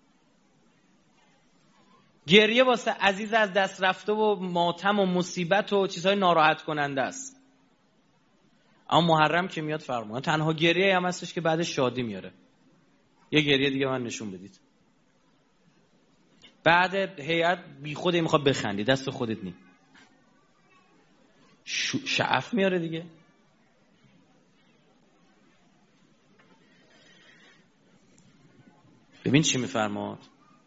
گریه واسه عزیز از دست رفته و ماتم و مصیبت و چیزهای ناراحت کننده است. اما محرم که میاد فرمان، تنها گریه هم هستش که بعد شادی میاره. یه گریه دیگه من نشون بدید. بعد هیئت بی خوده میخواد بخندی، دست خودت نی، شعف میاره دیگه. ببین چی میفرماد.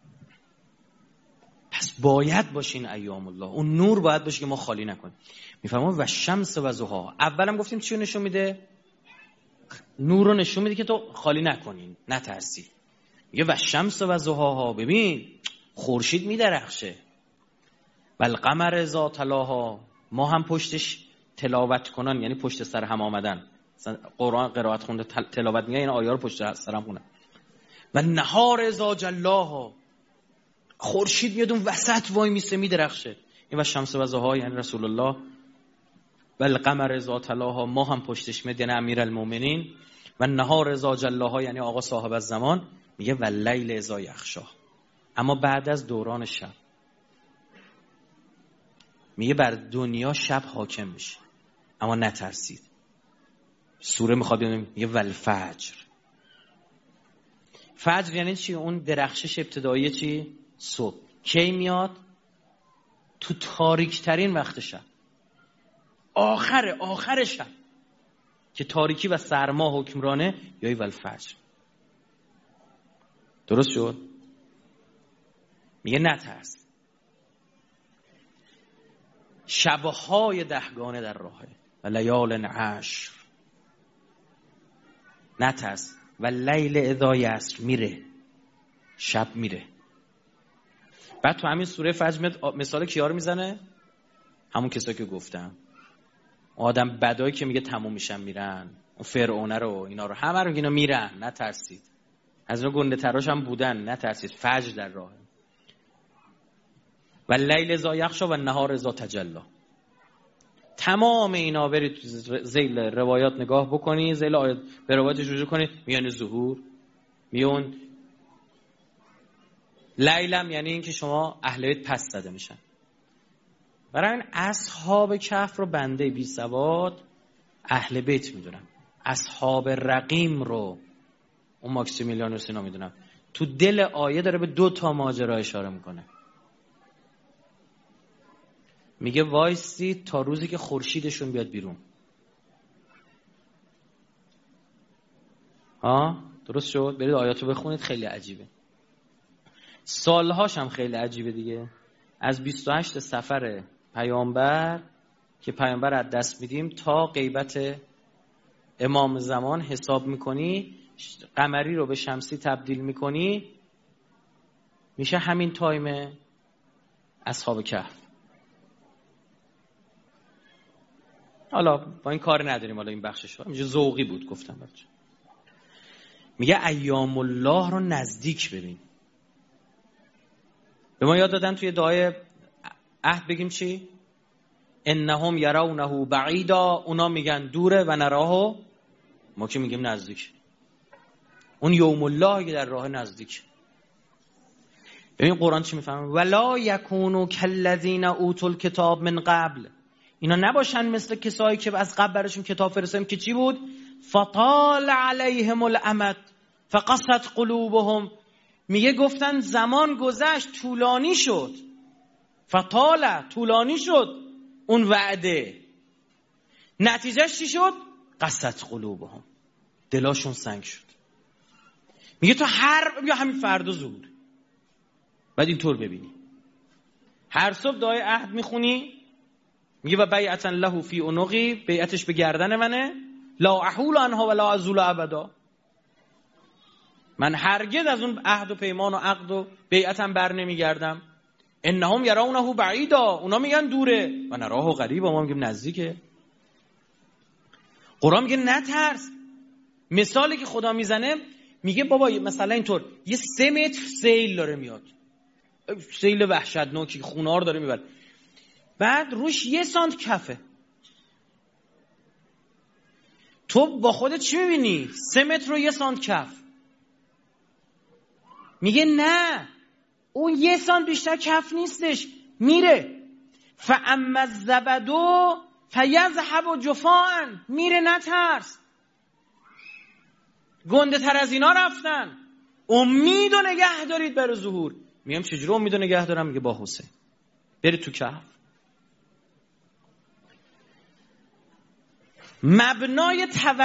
پس باید باشین ایام الله، اون نور باید باشه که ما خالی نکنیم. میفرماد و شمس و ضحاها. اولم گفتیم چی نشون میده؟ نور رو نشون میده که تو خالی نکنین، نترسی. میگه و شمس و ضحاها، ببین خورشید میدرخشه. و القمر اذا تلاها، ما هم پشتش تلاوت کنن، یعنی پشت سر هم آمدن. قرآن قرائت خونده تلاوت میگه، این آیه رو پشت سر هم خونن. و نهار اذا جلاها، خورشید میاد اون وسط وای میسه میدرخشه. این و شمس و ضحاها یعنی رسول الله. و القمر اذا تلاها، ما هم پشتش میاد یعنی امیرالمومنین. و نهار اذا جلاها یعنی آقا صاحب الزمان. میگه و لیل اذا یغشا، اما بعد از دوران شب. میگه بر دنیا شب حاکم میشه، اما نترسید. سوره میخواد میگه و الفجر. فجر یعنی چی؟ اون درخشش ابتدایی چی؟ صبح. کی میاد؟ تو تاریک ترین وقت شب، آخر شب که تاریکی و سرما حکمرانه، یای و الفجر. درست شد؟ میگه نترس. شبهای دهگانه در راهه و لیال عشر، نترس. و لیل اذا یسر، میره شب میره. بعد تو همین سوره فجر مثال کیا رو میزنه؟ همون کسایی که گفتم، آدم بدایی که میگه تموم میشن میرن، اون فرعون رو اینا رو همه رو اینا میرن، نترسید. از اون گنده تراش هم بودن، نترسید. فجر در راهه. و لیل اذا یغشا و نهار اذا تجلی. تمام اینا برید ذیل روایات نگاه بکنید، ذیل آیات به روایاتش رجوع کنید، میان ظهور میون. لیلم یعنی این که شما اهل بیت پس زده میشن. برای این اصحاب کهف رو بنده بی سواد اهل بیت میدونم، اصحاب رقیم رو اون ماکسیمیلیانوس اینا میدونم. تو دل آیه داره به 2 ماجرا اشاره میکنه. میگه وایسی تا روزی که خورشیدشون بیاد بیرون. درست شد؟ برید آیاتو بخونید، خیلی عجیبه. سالهاش هم خیلی عجیبه دیگه. از 28 صفر پیامبر که پیامبر از دست میدیم تا غیبت امام زمان حساب میکنی، قمری رو به شمسی تبدیل میکنی، میشه همین تایم اصحاب کهف. حالا با این کار نداریم، حالا این بخشش رو اینجا ذوقی بود گفتم بچه. میگه ایام الله رو نزدیک ببین. به ما یاد دادن توی دعای عهد بگیم چی؟ انهم یرونه بعیدا، اونا میگن دوره و نراه، ما که میگیم نزدیک. اون یوم الله که در راه نزدیک. ببین قرآن چی میفهمه؟ ولا یکونوا کالذین اوتوا الکتاب من قبل، اینا نباشن مثل کسایی که از قبل براشون کتاب فرستادیم که چی بود؟ فطال علیهم الامد فقست قلوبهم، میگه گفتن زمان گذشت، طولانی شد. فطال، طولانی شد اون وعده، نتیجهش چی شد؟ قست قلوبهم، دلاشون سنگ شد. میگه تو یا همین فردا ظهور، بعد اینطور ببینی هر صبح دعای عهد میخونی، میگه و بیعتا له فی عنقی، بیعتش به گردن منه، لا احول عنها ولا ازول ابدا، من هرگز از اون عهد و پیمان و عقد و بیعتم بر نمیگردم. انهم یرونه بعیدا، اونا میگن دوره و نراه قریبا، ما میگیم نزدیکه. قرآن میگه نترس. مثالی که خدا میزنه میگه بابا مثلا اینطور یه 3 متر سیل داره میاد، سیل وحشتناکی خونار داره میبره، بعد روش 1 سانت کفه. تو با خودت چی میبینی؟ 3 متر و 1 سانت کف. میگه نه، اون 1 سانت بیشتر کف نیستش، میره. فاما الزبدو فیذهب جفاء، میره، نترس. گنده تر از اینا رفتن. امید و نگه دارید برای ظهور. میگم چجوری امید و نگه دارم؟ میگه با حسین برید تو کهف. مبنای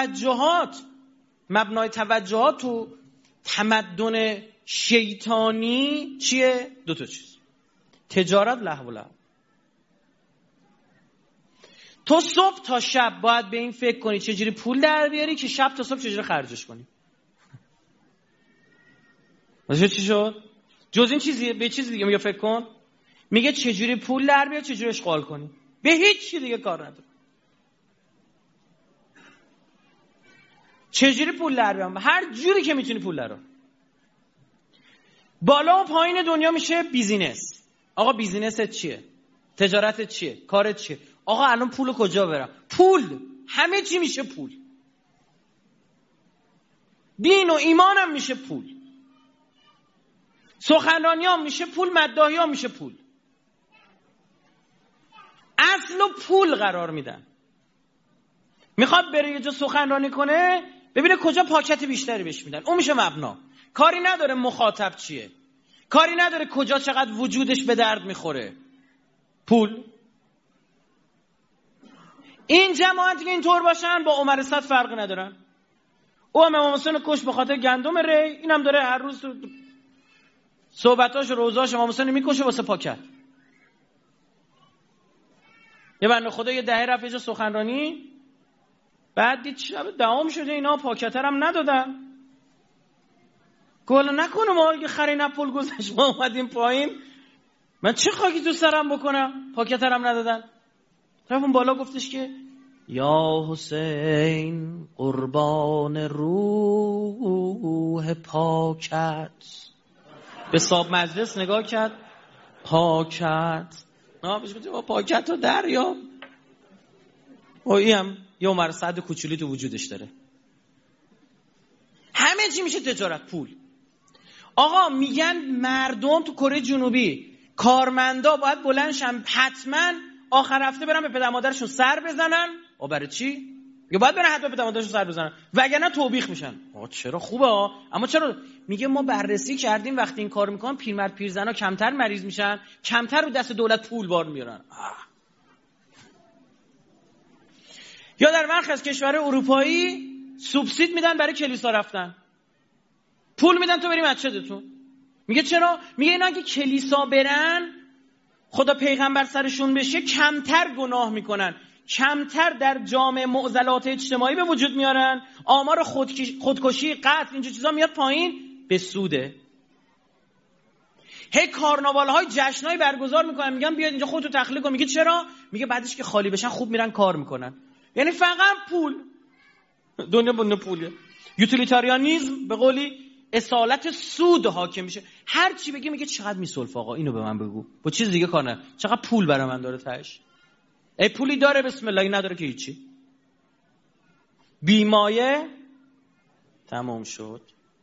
توجهات تو تمدن شیطانی چیه؟ 2 تا چیز، تجارت، لهو و لعب. تو صبح تا شب باید به این فکر کنی چجوری پول در بیاری که شب تا صبح چجوری خرجش کنی. واسه چی شد؟ جز این چیزی به چیز دیگه میگه فکر کن. میگه چجوری پول در بیاری، چجوری اشغال کنی. به هیچ چی دیگه کار نداره. چجوری پول در بیاری؟ هر جوری که میتونی پول در بیاری. بالا و پایین دنیا میشه بیزینس. آقا بیزینست چیه؟ تجارتت چیه؟ کارت چیه؟ آقا الان پولو کجا برم؟ پول، همه چی میشه پول. دین و ایمانم میشه پول. سخنرانی هم میشه پول، مداحی هم میشه پول. اصل و پول قرار میدن. میخواد بره یه جا سخنرانی کنه، ببینه کجا پاکت بیشتری بهش میدن، اون میشه مبنا. کاری نداره مخاطب چیه، کاری نداره کجا چقدر وجودش به درد میخوره، پول. این جماعتی که اینطور باشن با عمر صد فرقی ندارن. او امام حسین کش به خاطر گندم ری، اینم داره هر روز صحبتاش و روزاش امام حسین میکشه واسه پاکت. یه بنده خدا یه دهه رفت یه جا سخنرانی، بعد دید شب دهم شده اینا پاکترم ندادن. گولا نکنه ما که خرین پول گذاشت ما اومدیم پایین، من چه خاکی تو سرم بکنم؟ پاکترم ندادن. طرف اون بالا گفتش که یا حسین قربان روح پاکت. به صاحب مجلس نگاه کرد، پاکت. بهش گفتم پاکت رو دریا. این هم یه عمر سعد کوچولی تو وجودش داره. همه چی میشه تجارت، پول. آقا میگن مردم تو کره جنوبی کارمندا باید بلندشن حتما آخر هفته برن به پدر مادرشون سر بزنن. برای چی؟ یا باید برن حتما به پدر مادرشون سر بزنن وگرنه توبیخ میشن. چرا خوبه اما چرا؟ میگه ما بررسی کردیم وقتی این کار میکنن پیرمرد پیرزنا کمتر مریض میشن، کمتر رو دست دولت پول بار میارن. یا در برخی از کشورهای اروپایی سوبسید میدن برای کلیسا رفتن، پول میدن تو بری مسجدتون. میگه چرا؟ میگه اینا که کلیسا برن خدا پیغمبر سرشون بشه کمتر گناه میکنن، کمتر در جامعه معضلات اجتماعی به وجود میارن، آمار خودکشی، قتل، اینجور چیزا میاد پایین، به سوده. هی کارناوال های جشنای برگزار میکنن، میگن بیاید اینجا خودتو تخلیه کن. میگه چرا؟ میگه بعدش که خالی بشن خوب میرن کار میکنن. یعنی فقط پول. دنیا بنده پوله. یوتیلیتاریانیسم به قولی اصالت سود حاکم میشه. هر چی بگی میگه چقدر میسلف آقا اینو به من بگو، با چیز دیگه کار نه، چقدر پول برای من داره تاش. ای پولی داره بسم الله، نداره که هیچی. بیمایه تمام شد.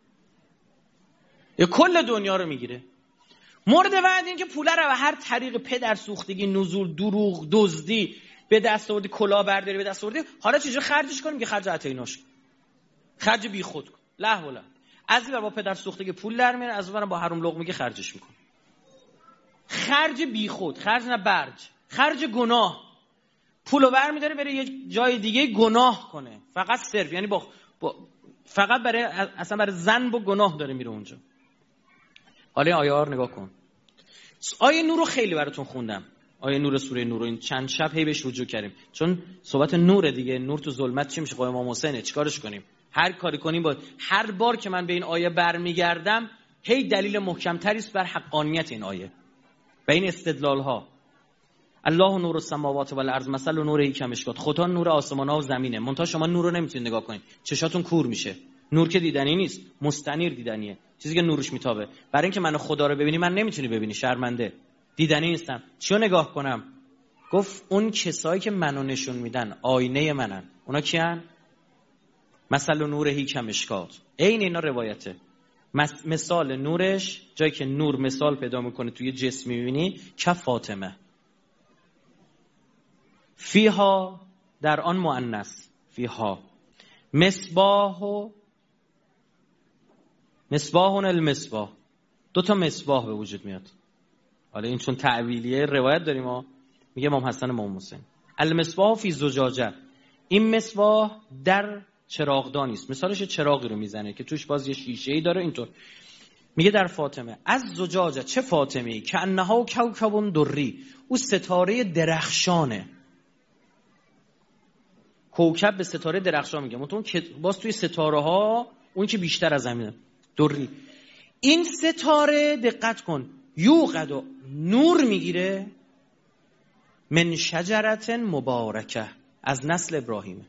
کل دنیا رو میگیره. مورد بعد این که پول رو به هر طریق پدر سوختگی، نزول، دروغ، دزدی به دست آوردی، کلاه برداری به دست آوردی، حالا چجوری خرجش کنیم؟ که خرج عطیناش کن، خرج بیخود کن. له ولا از این با پدر سوختگی پول در میاره، از اون با حرام لقمه که خرجش میکنه. خرج بیخود، خرج نه برج، خرج گناه. پولو برمی‌داره بره یه جای دیگه گناه کنه، فقط صرف، یعنی فقط برای اصلا برای ذنب و گناه داره میره اونجا. حالا آیه ها رو نگاه کن. آیه نور رو خیلی براتون خوندم، آیه نور سوره نور رو این چند شب هی بهش رجوع کردیم، چون صحبت نور دیگه. نور تو ظلمت چی میشه؟ امام حسینه، چیکارش کنیم؟ هر کاری کنیم با هر بار که من به این آیه برمیگردم هی دلیل محکم‌تری است بر حقانیت این آیه و این استدلال ها. الله نور السماوات و الارض مثل نوره کمشکات. خدا نور آسمان ها و زمینه، منتها شما نور رو نمیتونید نگاه کنید، چشاتون کور میشه. نور که دیدنی نیست، مستنیر دیدنیه، چیزی که نورش میتابه. برای اینکه منو خدا رو ببینی من نمیتونی ببینی، شرمنده، دیدنی نیستم. چیو نگاه کنم؟ گفت اون کسایی که منو نشون میدن آینه منن. اونا کیان؟ مثل نوره کمشکات. عین اینا روایته. مثال نورش، جایی که نور مثال پیدا میکنه توی جسم میبینی، که فاطمه فیها، در آن مؤنث، فیها مصباح المصباح، دو تا مصباح به وجود میاد. حالا این چون تعویلیه روایت داریم ها، میگه امام حسن امام حسین المصباح فی زجاجه، این مصباح در چراغدانی است. مثالش چراغی رو میزنه که توش باز یه شیشه‌ای داره. اینطور میگه در فاطمه از زجاجه، چه فاطمه‌ای که انها کوکب دری، او ستاره درخشانه. کوکب به ستاره درخشان میگه، منتون که باز توی ستاره ها اون که بیشتر از زمینه، دری. این ستاره دقت کن، یوقد و نور میگیره من شجرت مبارکه، از نسل ابراهیمه.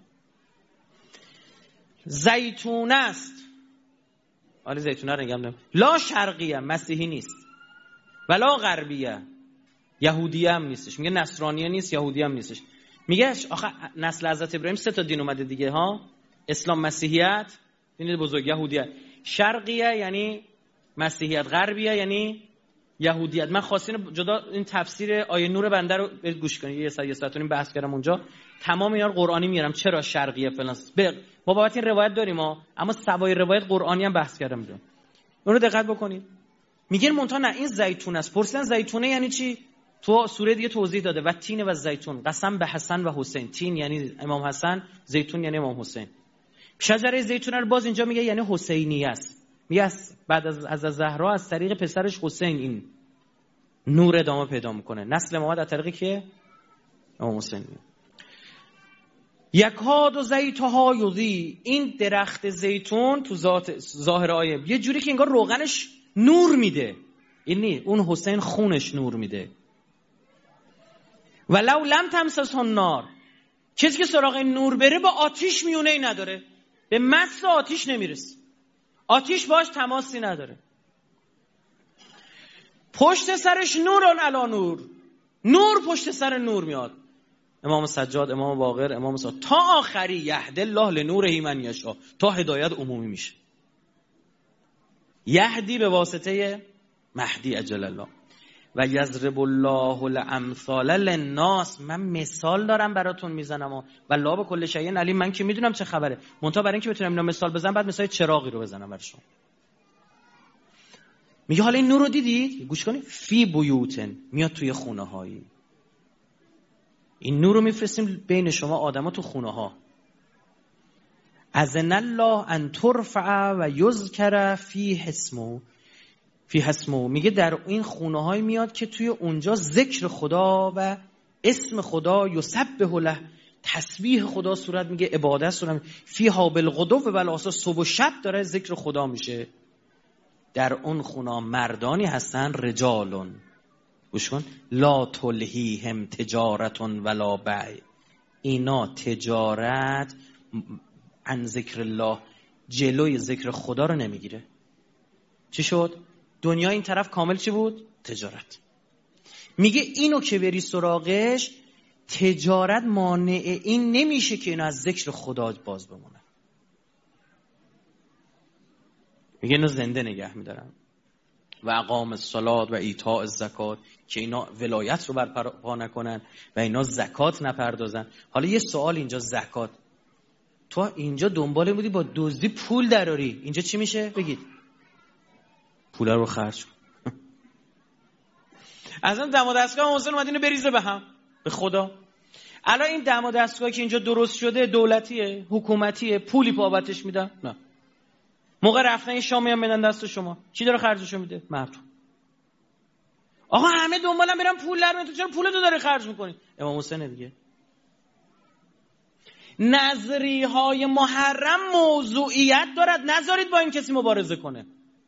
زیتون است، حالا زیتونه رو نگم، لا شرقیه، مسیحی نیست، ولا غربیه، یهودیه هم نیستش. میگه نصرانیه نیست، یهودیه هم نیستش. میگه آخه نسل حضرت ابراهیم 3 تا دین اومده دیگه ها، اسلام، مسیحیت، دین بزرگ، یهودیت. شرقیه یعنی مسیحیت، غربیه یعنی یهودیت. من خواستین جدا این تفسیر آیه نور بنده رو گوش کنید، یه ساعت و نیم بحث کردم اونجا، تمام اینا رو قرآنی میارم چرا شرقیه فلان. ما بابت این روایت داریم اما سوای روایت قرآنی هم بحث کردم اون رو دقت بکنید. میگن منتها نه این زیتون است. پرسیدن زیتونه یعنی چی؟ تو سوره دیگه توضیح داده و تین و زیتون، قسم به حسن و حسین. تین یعنی امام حسن، زیتون یعنی امام حسین. شجره زیتون رو باز اینجا میگه یعنی حسینی است. میگه بعد از زهرا از طریق پسرش حسین این نور ادامه پیدا میکنه. نسل محمد از طریقی که امام حسین. یکاد و زیتها یضی، این درخت زیتون تو ظاهر آیه یه جوری که انگار روغنش نور میده، این نی اون حسین خونش نور میده. ولو لم تمسسه النار، کسی که سراغ نور بره با آتیش میونه ای نداره، به مس آتیش نمیرسه، آتیش باش تماسی نداره. پشت سرش نوران علی نور، نور پشت سر نور میاد. امام سجاد، امام باقر، امام سعد تا آخری، یهد الله لنوره من یشاء، تا هدایت عمومی میشه. یهدی به واسطه مهدی اجل الله و یضرب الله الامثال للناس. من مثال دارم براتون میزنم و الله به کل شیء علیم. من که میدونم چه خبره، منتها برای اینکه بتونم اینا مثال بزنم بعد مثال چراغی رو بزنم برای شما. میگه حالا این نور رو دیدید؟ گوش کنید. فی بیوتن، میاد توی خونه هایی. این نور رو میفرستیم بین شما آدما تو خونه ها. اذن الله ان ترفع و یذکر فی اسمه، میگه در این خونه های میاد که توی اونجا ذکر خدا و اسم خدا، یسبح له، تسبیح خدا صورت میگه، عبادت صورت میگه. فیها بالغدو و بالآصال، صبح و شب داره ذکر خدا میشه. در اون خونه مردانی هستن، رجالون، گوش کن، لا تلهیهم تجارت ولا بیع، اینا تجارت عن ذکر الله، جلوی ذکر خدا رو نمیگیره. چی شد؟ دنیا این طرف کامل چی بود؟ تجارت. میگه اینو که بری سراغش تجارت مانع این نمیشه که اینا از ذکر خدا باز بمونن. میگه اینو زنده نگه میدارن. و اقام الصلاة و ایتاء الزکات، که اینا ولایت رو برپا نکنن و اینا زکات نپردازن. حالا یه سوال اینجا، زکات تو اینجا دنباله بودی با دزدی پول دراری، اینجا چی میشه؟ بگید. پول رو خرج کن. اصلا دم و دستگاه حسین اومد اینو بریزه به هم، به خدا. الان این دم و دستگاهی که اینجا درست شده دولتیه، حکومتیه، پولی بابتش میدن؟ نه. موقع رفتن شامی هم میدن دست شما، کی داره خرجشو میده؟ مردم. آقا همه دنبالم برن پول در میاد، تو چرا پولتو داری خرج میکنی؟ امام حسین دیگه. نظری های محرم موضوعیت دارد، نذارید با این کسی مبارزه کنه.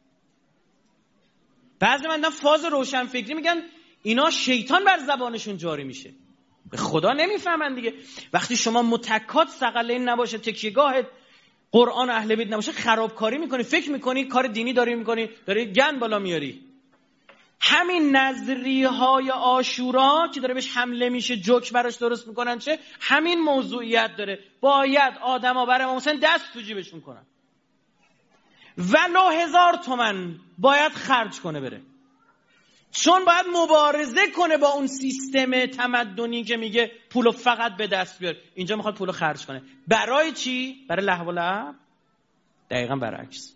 بعضی من فاز روشن فکری میگن اینا شیطان بر زبانشون جاری میشه، به خدا نمیفهمن دیگه. وقتی شما متکات ثقلین نباشه، تکیهگاهت قرآن اهل بیت نباشه، خرابکاری میکنی، فکر میکنی کار دینی داری میکنی، داری گن بالا میاری. همین نظریه های عاشورا که داره بهش حمله میشه، جوک براش درست میکنن، چه همین موضوعیت داره. باید آدما برای امام حسین دست تو جیبشون کنن، ولو 1000 تومن باید خرج کنه بره، چون باید مبارزه کنه با اون سیستم تمدنی که میگه پولو فقط به دست بیار. اینجا میخواد پولو خرج کنه. برای چی؟ برای لهو و لعب؟ دقیقاً برعکس.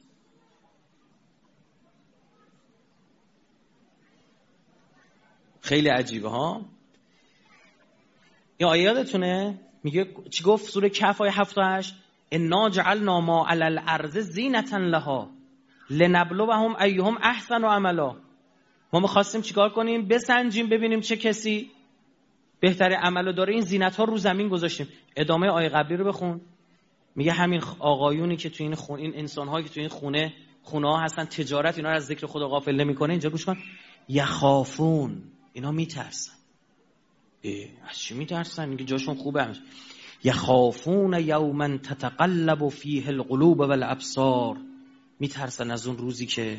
خیلی عجیبه ها. این آیه یادتونه میگه چی گفت؟ سوره کهف آیه 7 و 8، انا جعلنا ما علی الارض زینة لها لنبلوهم ایهم احسن عملا. ما می‌خواستیم چیکار کنیم؟ بسنجیم ببینیم چه کسی بهتر عملو داره. این زینت ها رو زمین گذاشتیم. ادامه آیه قبلی رو بخون. میگه همین آقایونی که تو این خونه، این انسان‌هایی که تو این خونه ها هستن، تجارت اینا رو از ذکر خدا غافل نمی‌کنه. اینجا گوش کن، یخافون، اینا میترسن. از چی میترسن؟ میگه جاشون خوبه. همش یخافون یوما تتقلب فیه القلوب والابصار، میترسن از اون روزی که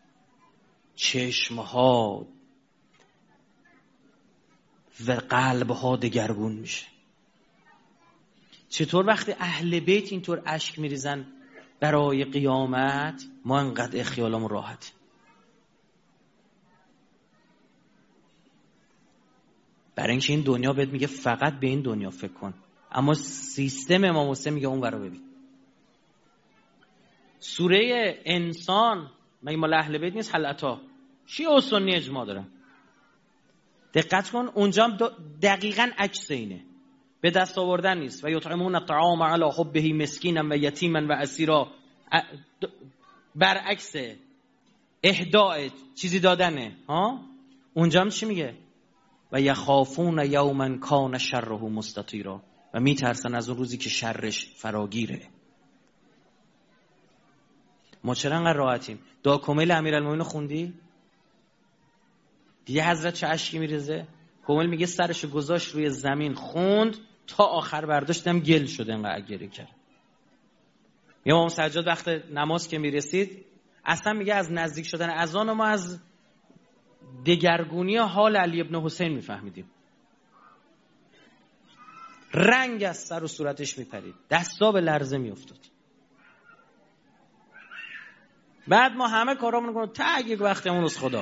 چشمها و قلبها دگرگون میشه. چطور وقتی اهل بیت اینطور اشک میریزن برای قیامت، ما انقدر خیالمون راحت. برای اینکه این دنیا بهت میگه فقط به این دنیا فکر کن، اما سیستم امام حسین میگه اون ورا ببین. سوره انسان مگه مال اهل بیت نیست؟ حلعتا شیعه و سنی اجماع دارن. دقت کن اونجا دقیقاً عکس اینه، به دست آوردن نیست. و یطعمون الطعام علی حبه مسکینا و یتیما و اسیرا، برعکس اهداء چیزی دادنه ها. اونجا هم چی میگه؟ و یخافون یوما کان شره مستطیرا، و میترسن از اون روزی که شرش فراگیره. ما چرا انقدر راحتیم؟ دعا کمیل امیرالمومنین خوندی؟ دیگه حضرت چه اشکی میریزه؟ کمیل میگه سرشو گذاشت روی زمین خوند تا آخر برداشتم گل شده انقدر گریه کرد. یا امام سجاد وقت نماز که میرسید اصلا میگه از نزدیک شدن اذان ما از دگرگونی حال علی ابن حسین میفهمیدیم. رنگ از سر و صورتش میپرید، دستا به لرزه میافتاد. بعد ما همه کارامون کنیم تا یک وقتمون از خدا.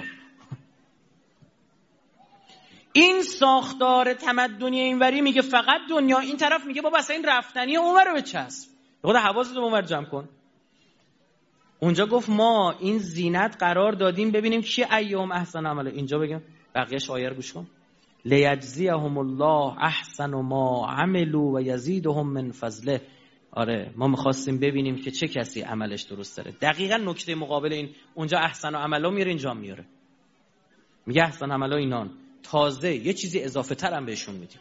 این ساختار تمدنی اینوری میگه فقط دنیا، این طرف میگه بابا اصلا این رفتنیه، اونور رو بچسب. خدا حواست اونور جمع کن. اونجا گفت ما این زینت قرار دادیم ببینیم کی ایام احسن عمله. اینجا بگم بقیه‌اش آیه رو گوش کن. لیجزیهم الله احسن ما عملوا و یزیدهم من فضله. آره ما می‌خواستیم ببینیم که چه کسی عملش درست داره. دقیقاً نکته مقابل این اونجا احسن عملا میاره، اینجا میاره. میگه احسن عملا اینان، تازه یه چیزی اضافه تر هم بهشون میدیم.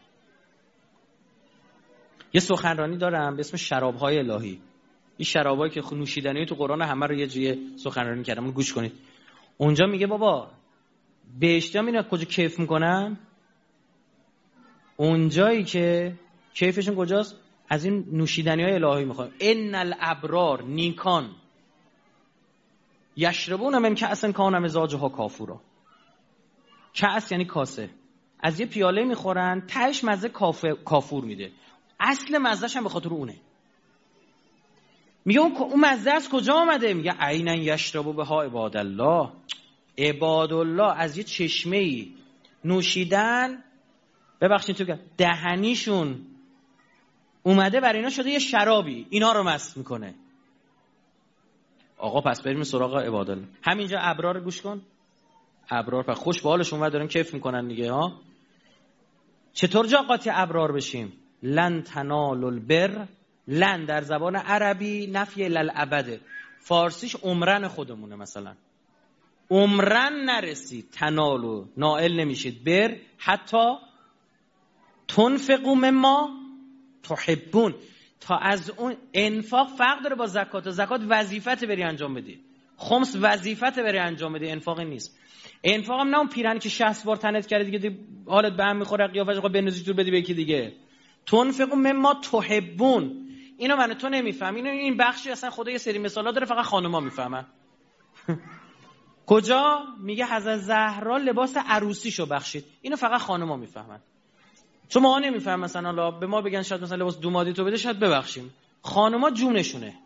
یه سخنرانی دارم به اسم شراب‌های الهی. این شرابایی که نوشیدنی تو قرآن همه رو یه جوری سخنرانی کردم، گوش کنید. اونجا میگه بابا بهشتی هم اینا کجا کیف میکنن؟ اونجایی که کیفشون کجاست؟ از این نوشیدنی‌های الهی میخوان. ان الابرار، نیکان، یشربون من کأس کان مزاجها کافورا. کأس یعنی کاسه. از یه پیاله میخورن، تهش مزه کافور میده، اصل مزهش هم به خاطر اونه. میگه اون مزه از کجا آمده؟ میگه عینا یشربوا بها عباد الله. عباد الله از یه چشمه‌ای نوشیدن، ببخشید تو دهنیشون اومده برای اینا شده یه شرابی، اینا رو مست میکنه. آقا پس بریم سراغ عباد الله. همینجا ابرار گوش کن. ابرار پس خوش به حالشون و دارن کیف میکنن دیگه ها. چطور جا قاطی ابرار بشیم؟ لن تنالوا البر، لن در زبان عربی نفی للابد، فارسیش عمرن خودمونه. مثلا عمرن نرسید، تنالو نائل نمیشید، بر حتی تنفقوا مما تحبون. تا از اون انفاق فرق داره با زکات. زکات وظیفت بری انجام بدی، خمس وظیفت بری انجام بدی، انفاق نیست. انفاق هم نه اون پیرنی که 60 بار تنت کرده دیگه حالت به هم میخوره، قیافش آقا بنزی دور بدی به یکی دیگه. تنفقوا مما تحبون، اینو من تو نمیفهم. این بخشی اصلا خدا یه سری مثالا داره فقط خانوما میفهمن. کجا؟ میگه حضرت زهرا لباس عروسیشو بخشید، اینو فقط خانوما میفهمن. چون ما نمیفهم، مثلا حالا به ما بگن شاید مثلا لباس دومادی تو بده شاید ببخشیم، خانوما جونشونه.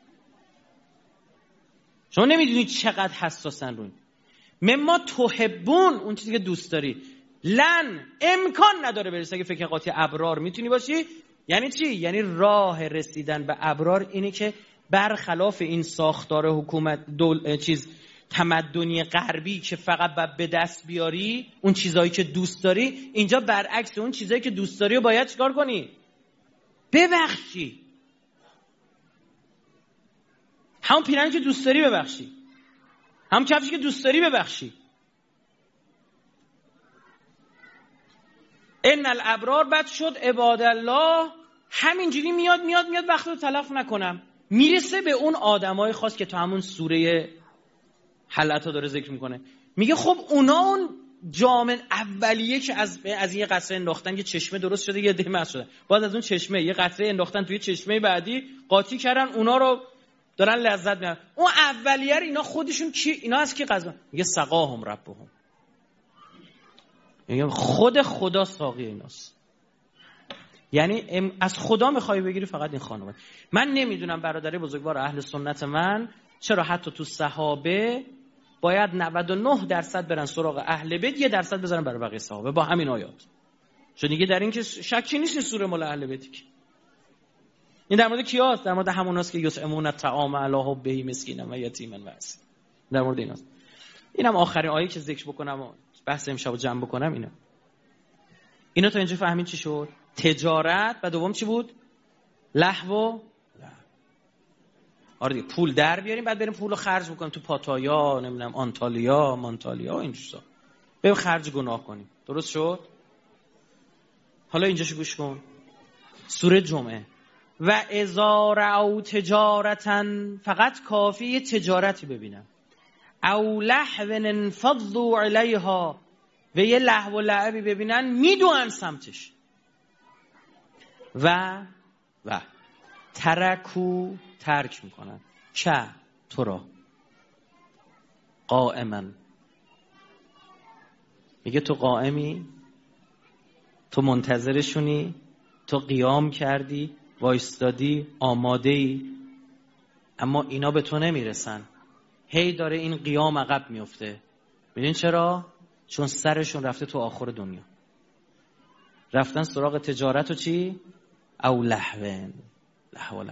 شما نمیدونید چقدر حساسن روی مما تحبون، اون چیزی که دوست داری. لن امکان نداره برسه. اگه فکر قاطی ابرار میتونی باشی یعنی چی؟ یعنی راه رسیدن به ابرار اینه که برخلاف این ساختار حکومت تمدنی غربی که فقط به دست بیاری اون چیزایی که دوست داری، اینجا برعکس، اون چیزایی که دوست داری رو باید چیکار کنی؟ ببخشی. همون پیرنی که دوست داری ببخشی، همون کفشی که دوست داری ببخشی. ان الابرار بد شد عباد الله، همینجوری میاد وقت رو تلف نکنم، میرسه به اون آدمای خاص که تو همون سوره حلقه داره ذکر میکنه. میگه خب اونا اون جامن اولیه که از یه قطره انداختن که چشمه درست شده یه دمه شده، بعد از اون چشمه یه قطره انداختن توی چشمه بعدی قاطی کردن، اونا رو دارن لذت میبرن. اون اولیه رو اینا خودشون کی؟ اینا از کی غذا؟ میگه سقاهم ربهم، میگه خود خدا ساقی ایناست. یعنی از خدا میخوای بگیری فقط این خانواده. من نمیدونم برادر بزرگوار اهل سنت من چرا حتی تو صحابه باید 99% برن سراغ اهل بیت، 1% بذارن برای بقیه صحابه با همین آیات. چون دیگه در این که شکی نیست سوره مال اهل بیت. این در مورد کیاست؟ در مورد هموناست که یطعمون الطعام علی حبه مسکینا و یتیما و اسیر. در مورد ایناست. اینم آخرین آیه که ذکر بکنم و بحث امشب جمع بکنم. اینا تا اینجا فهمید چی شد؟ تجارت و دوم چی بود؟ لهو. آره دیگه، پول در بیاریم بعد بریم پولو خرج بکنیم تو پاتایا، نمیدونم آنتالیا، مانتالیا، این چیزا. بریم خرج گناه کنیم. درست شد؟ حالا اینجاشو گوش کن. سوره جمعه. و اذا رأوا تجارتا، فقط کافی یه تجارتی ببینم، او لهو انفضوا علیها، و یه لهو و لعبی ببینن میدوئن سمتش، و ترکو، ترک میکنن، چه تو را قائما. میگه تو قائمی، تو منتظرشونی، تو قیام کردی، وایستادی، آماده ای، اما اینا به تو نمیرسن. هی داره این قیام عقب میفته. ببین چرا؟ چون سرشون رفته تو آخر دنیا، رفتن سراغ تجارت و چی؟ او لهون، لهو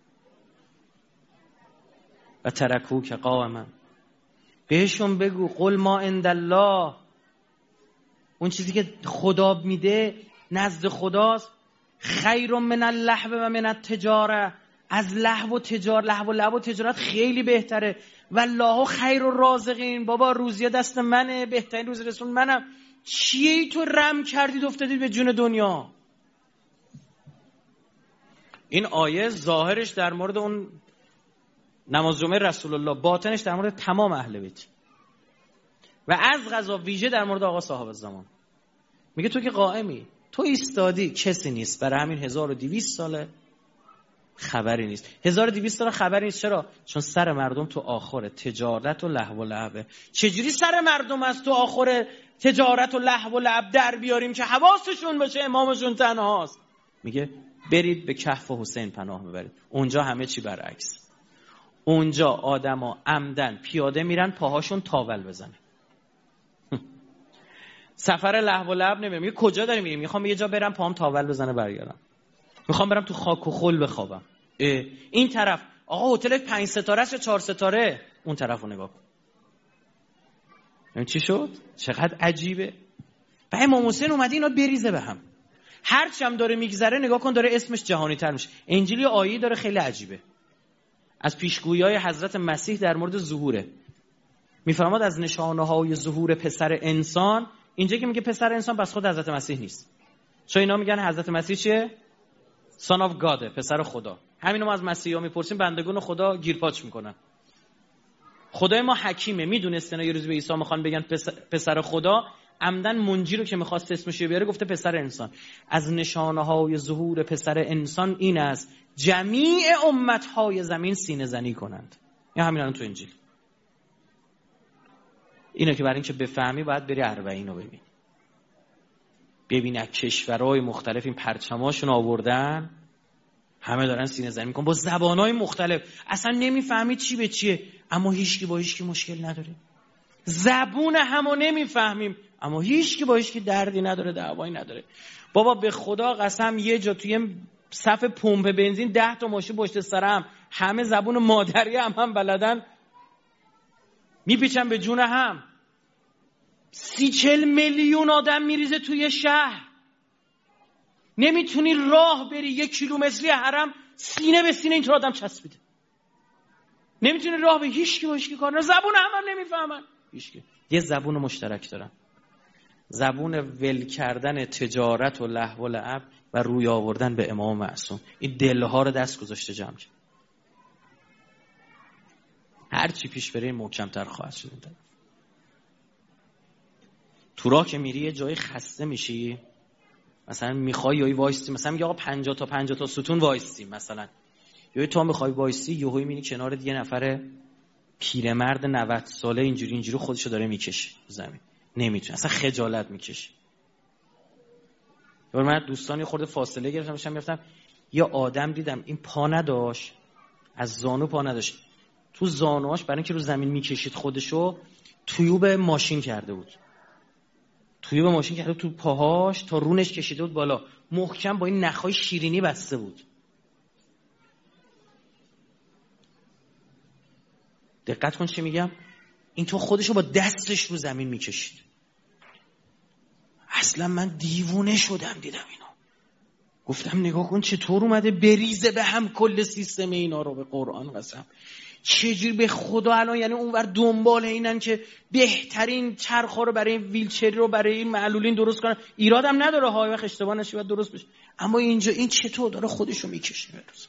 و ترکو که قائما. بهشون بگو قل ما عند الله، اون چیزی که خدا میده نزد خداست، خیر من اللهو و من التجاره، از لهو و تجارت، لهو و تجارت خیلی بهتره. والله خیر الرازقین، بابا روزی دست منه، بهترین روزی رسون منم. چیه تو رم کردید افتادید به جون دنیا؟ این آیه ظاهرش در مورد اون نماز جمعه رسول الله، باطنش در مورد تمام اهل بیت و از قضا ویژه در مورد آقا صاحب الزمان. میگه تو که قائمی، تو ایستادی، کسی نیست. برای همین 1200 ساله خبری نیست. 1200 ساله خبری نیست. چرا؟ چون سر مردم تو آخر تجارت و لهو و لعبه. چجوری سر مردم از تو آخر تجارت و لهو و لعب در بیاریم که حواسشون باشه امامشون تنهاست. میگه برید به کهف حسین پناه ببرید. اونجا همه چی برعکس. اونجا آدما عمدن پیاده میرن پاهاشون تاول بزنه. سفر لهو و لعب نمیرم. میگه کجا داری میریم؟ میخوام یه جا برم پاهم تاول بزنه برگردم. میخوام برم تو خاک و خل بخوابم. این طرف آقا هتل 5 ستاره است یا 4 ستاره؟ اون طرفو نگاه کن. این چی شد؟ چقدر عجیبه. و امام حسین اومده اینا بریزه به هم. هر چم داره میگذره نگاه کن داره اسمش جهانی تر میشه. انجیل آیه داره خیلی عجیبه. از پیشگویی‌های حضرت مسیح در مورد ظهوره. میفرماد از نشانه‌های ظهور پسر انسان. اینجا که میگه پسر انسان بس خود حضرت مسیح نیست. چون اینا میگن حضرت مسیح چیه؟ Son of God، پسر خدا. همینو ما از مسیحا میپرسیم، بندگان خدا گیرپاچ میکنن. خدای ما حکیمه، میدونست اینا یه روز به عیسی میخوان بگن پسر خدا، عمدن منجی رو که میخواست اسمش رو بیاره گفته پسر انسان. از نشانه‌های ظهور پسر انسان این است جمیع امت‌های زمین سینه زنی کنند. این همین الان تو انجیل. اینو که برای اینکه بفهمی باید بری 40 رو ببین. ببین از کشورهای مختلف این پرچماشون آوردن، همه دارن سینه زنی میکنن با زبانهای مختلف، اصلا نمیفهمی چی به چیه، اما هیچکی با هیچکی مشکل نداره. زبون همو نمیفهمیم اما هیچکی با هیچکی دردی نداره، دعوایی نداره. بابا به خدا قسم یه جا توی صف پمپ بنزین 10 تا ماشین پشت سرم، همه زبون مادری هم بلدن، میپیچن به جون هم. 30-40 میلیون آدم میریزه توی شهر، نمیتونی راه بری 1 کیلومتری حرم سینه به سینه اینطور آدم چسبیده، نمیتونی راه به هیچکی با هیچکی کار نه، زبون هم نمیفهمن هیچکی. یه زبون مشترک دارن، زبون ول کردن تجارت و لهو و لعب و روی آوردن به امام معصوم. این دلها رو دست گذاشته جمع کرد. هر چی پیش بره محکم‌تر خواهد شد. تو راه که میری یه جای خسته میشی، مثلا میخوای یهو وایستی، مثلا میگه آقا 50 تا ستون وایستی، مثلا یهو تو میخوای وایستی، یهو میبینی کنار یه نفر پیرمرد 90 ساله اینجوری خودشو داره میکشه زمین، نمیتونه، اصلا خجالت میکشه. من دوستانی خورده فاصله گرفتم، میرفتم یه آدم دیدم این پا نداشت، از زانو پا نداشت، تو زانوهاش برای اینکه رو زمین میکشید خودشو تویوب ماشین کرده بود، تو پاهاش تا رونش کشیده بود بالا، محکم با این نخای شیرینی بسته بود. دقت کن چی میگم، این تو خودشو با دستش رو زمین میکشید. اصلا من دیوونه شدم دیدم اینو، گفتم نگاه کن چطور اومده بریزه به هم کل سیستم اینا رو، به قرآن قسم. چجوری به خدا الان، یعنی اونور دنبال اینن که بهترین چرخا رو برای این ویلچری رو برای این معلولین درست کنن. ایرادم نداره های وقت اشتباه نشه باید درست بشه، اما اینجا این چطور داره خودشو میکشه بروز.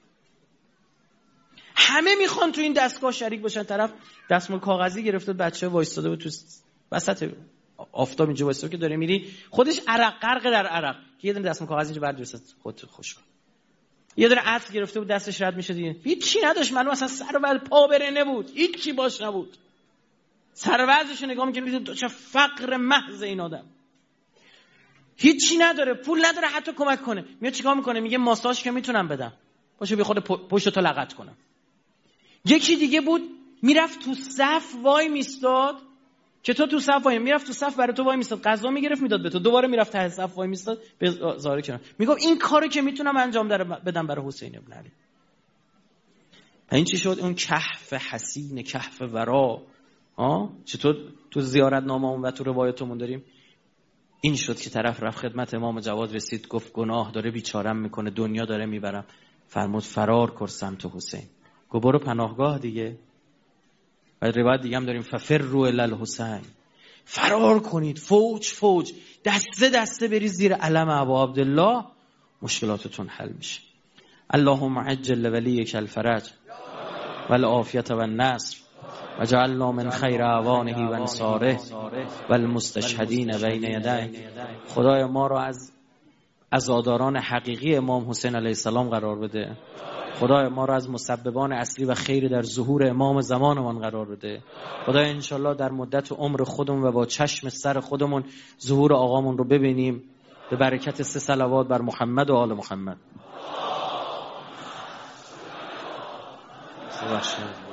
همه میخوان تو این دستگاه شریک باشن. طرف دستمال کاغذی گرفته، بچه وایستاده بود تو وسط آفتاب اینجا وایستاده که داره میری، خودش عرق غرق در عرق، که یه دونه دستمال کاغذی اینجا برداشت خودت خوش کن. یه دونه عطر گرفته بود دستش رد میشه دیگه، هیچ چی نداشت، معلوم اصلا سر و پا برهنه بود، هیچ چی باش نبود. سر وضعش نگاه میکنید چه فقر محض این آدم، هیچ چی نداره، پول نداره حتی کمک کنه. میاد چیکار میکنه؟ میگه ماساژ که میتونم بدم، باشه بی خود پشتو لغت کنم. یکی دیگه بود میرفت تو صف وای میستاد، که تو صف وای میرفت تو صف برای تو وای میستاد، غذا میگرفت میداد به تو، دوباره میرفت ته صف وای میستاد به ظاهر کنه، میگم این کارو که میتونم انجام بدم برای حسین ابن علی. این چی شد؟ اون کهف حسین، کهف ورا، چطور تو زیارتنامه‌مون و تو روایتمون داریم، این شد که طرف رفت خدمت امام جواد رسید، گفت گناه داره بیچارم میکنه، دنیا داره میبرم، فرمود فرار کن سمت حسین. گفت برو پناهگاه دیگه. و روایت دیگه هم داریم ففروا الی الحسین، فرار کنید، فوج دسته دسته برید زیر علم ابا عبدالله، مشکلاتتون حل میشه. اللهم عجل ولیک الفرج والعافیة والنصر وجعلنا من خیر اعوانه و انصاره والمستشهدین بین یدیه. خدای ما را از عزاداران حقیقی امام حسین علیه السلام قرار بده. خدای ما را از مسببان اصلی و خیر در ظهور امام زمانمان قرار بده. خدای انشالله در مدت عمر خودمون و با چشم سر خودمون ظهور آقامون رو ببینیم به برکت 3 صلوات بر محمد و آل محمد.